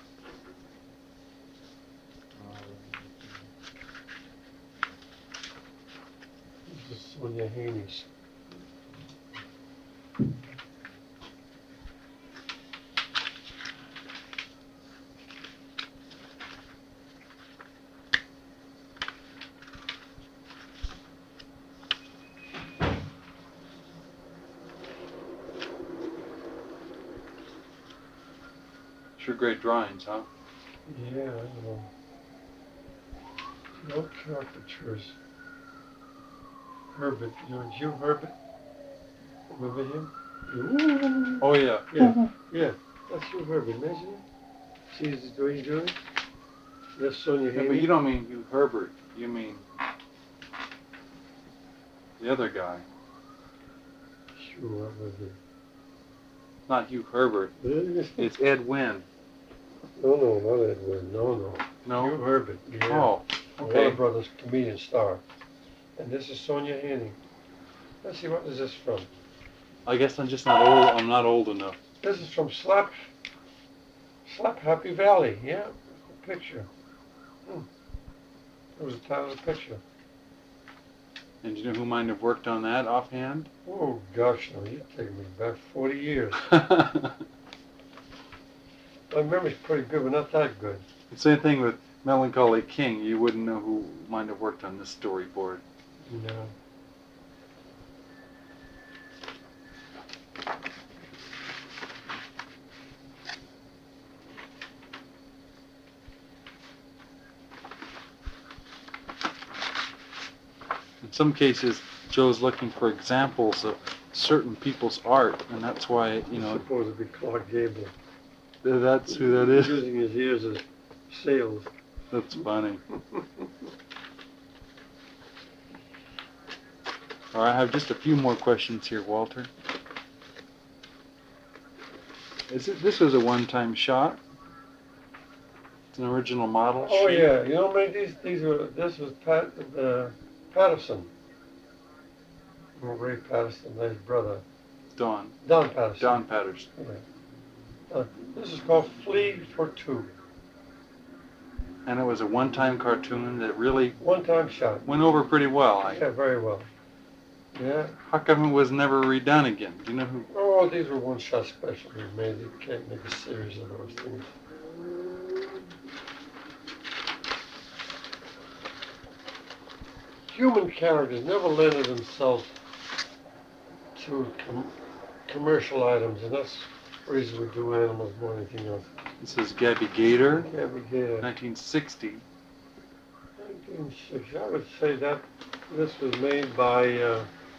this is Sonia Haney's. Sure, great drawings, huh? Yeah, I know. No caricatures. Herbert, you know Jim Herbert? Remember him? Ooh. Oh yeah. Yeah, that's Jim Herbert, imagine it? See what he's doing? That's Sonia Yeah, but Haney. you don't mean Hugh Herbert. You mean the other guy. Sure, what was it? Not Hugh Herbert. It's Ed Wynn. No, not Edwin. No. No? Hugh Herbert. Yeah. Oh, okay. Warner Brothers comedian star. And this is Sonia Hanning. Let's see, what is this from? I guess I'm just not old. I'm not old enough. This is from Slap Happy Valley. Yeah, cool picture. That was the title of the picture. And do you know who might have worked on that offhand? Oh gosh, no, you're taking me back 40 years. My memory's pretty good, but not that good. Same thing with Melancholy King. You wouldn't know who might have worked on this storyboard. No. In some cases, Joe's looking for examples of certain people's art, and that's why, you know, Supposed to be Clark Gable. that's who that is. Using his ears as sails. That's funny. All right, I have just a few more questions here, Walter. This was a one-time shot? It's an original model? Oh sheet? yeah, you know, this was Patterson. Ray Patterson, his brother. Don Patterson. Don Patterson. Yeah. This is called Flea for Two. And it was a one-time cartoon that really One-time shot. went over pretty well. Yeah, very well. Yeah. How come it was never redone again? Do you know who? Oh, these were one-shot specials we made. You can't make a series of those things. Human characters never lended themselves to commercial items, and that's the reason we do animals more than anything else. This is Gabby Gator, Gabby Gator. 1960. 1960. I would say that this was made by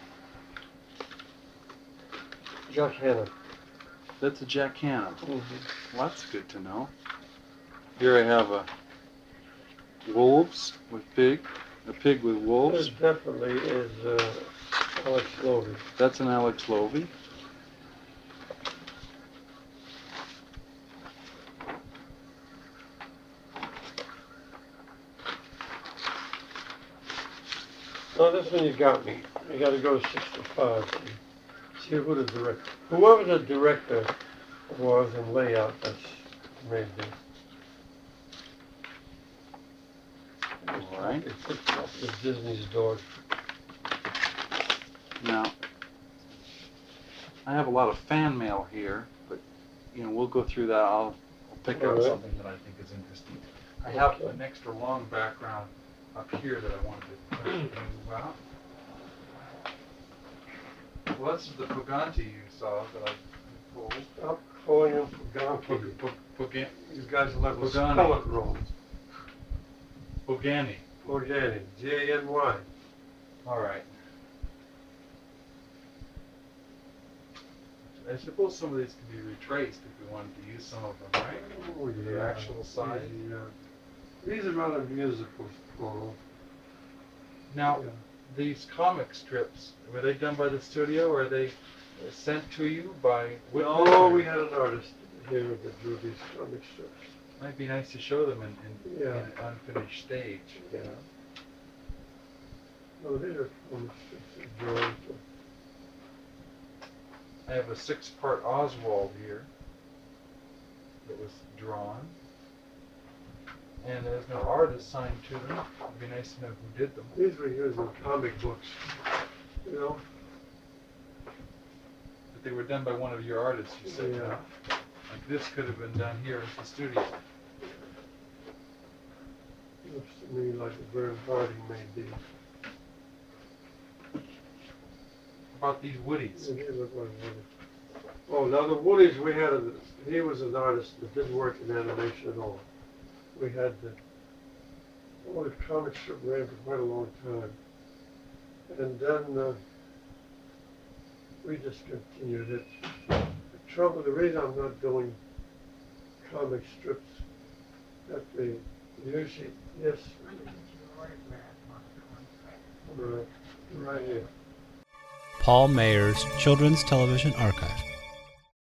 Jack Hanna. That's a Jack Hanna. Mm-hmm. Well, that's good to know. Here I have a wolves with pig, a pig with wolves. This definitely is Alex Lovey. That's an Alex Lovey. No, this one you got me. You got to go to 65. See who the director. Whoever the director was in layout, that's made this. All right. It's Disney's dog. Now, I have a lot of fan mail here, but you know we'll go through that. I'll pick All out right. something that I think is interesting. I have Okay. an extra long background up here that I wanted to move out. Well, this is the Puganti you saw that I pulled. Stop calling him Puganti. Pugan. These guys will never Pagani. spell it wrong. Pugani. Pagani. J-A-N-Y. All right. I suppose some of these can be retraced if we wanted to use some of them, right? Oh, The actual size. Yeah. These are rather musicals, Paul. Now, Yeah. these comic strips, were they done by the studio or are they sent to you by Whitman? Oh, or- we had an artist here that drew these comic strips. Might be nice to show them in Yeah. an unfinished stage. Yeah. No, these are comic strips that drawn. I have a 6-part Oswald here that was drawn. And there's no artist signed to them. It'd be nice to know who did them. These were used in comic books. You know? But they were done by one of your artists, you said, Yeah. no? Like this could have been done here at the studio. Looks to me like Vern Harding made these. How about these Woodies? And they look like Woodies. Oh, now the Woodies we had, he was an artist that didn't work in animation at all. We had the comic strip ran for quite a long time. And then we discontinued it. The reason I'm not doing comic strips, that they usually, yes. Right here. Paul Mayer's Children's Television Archive.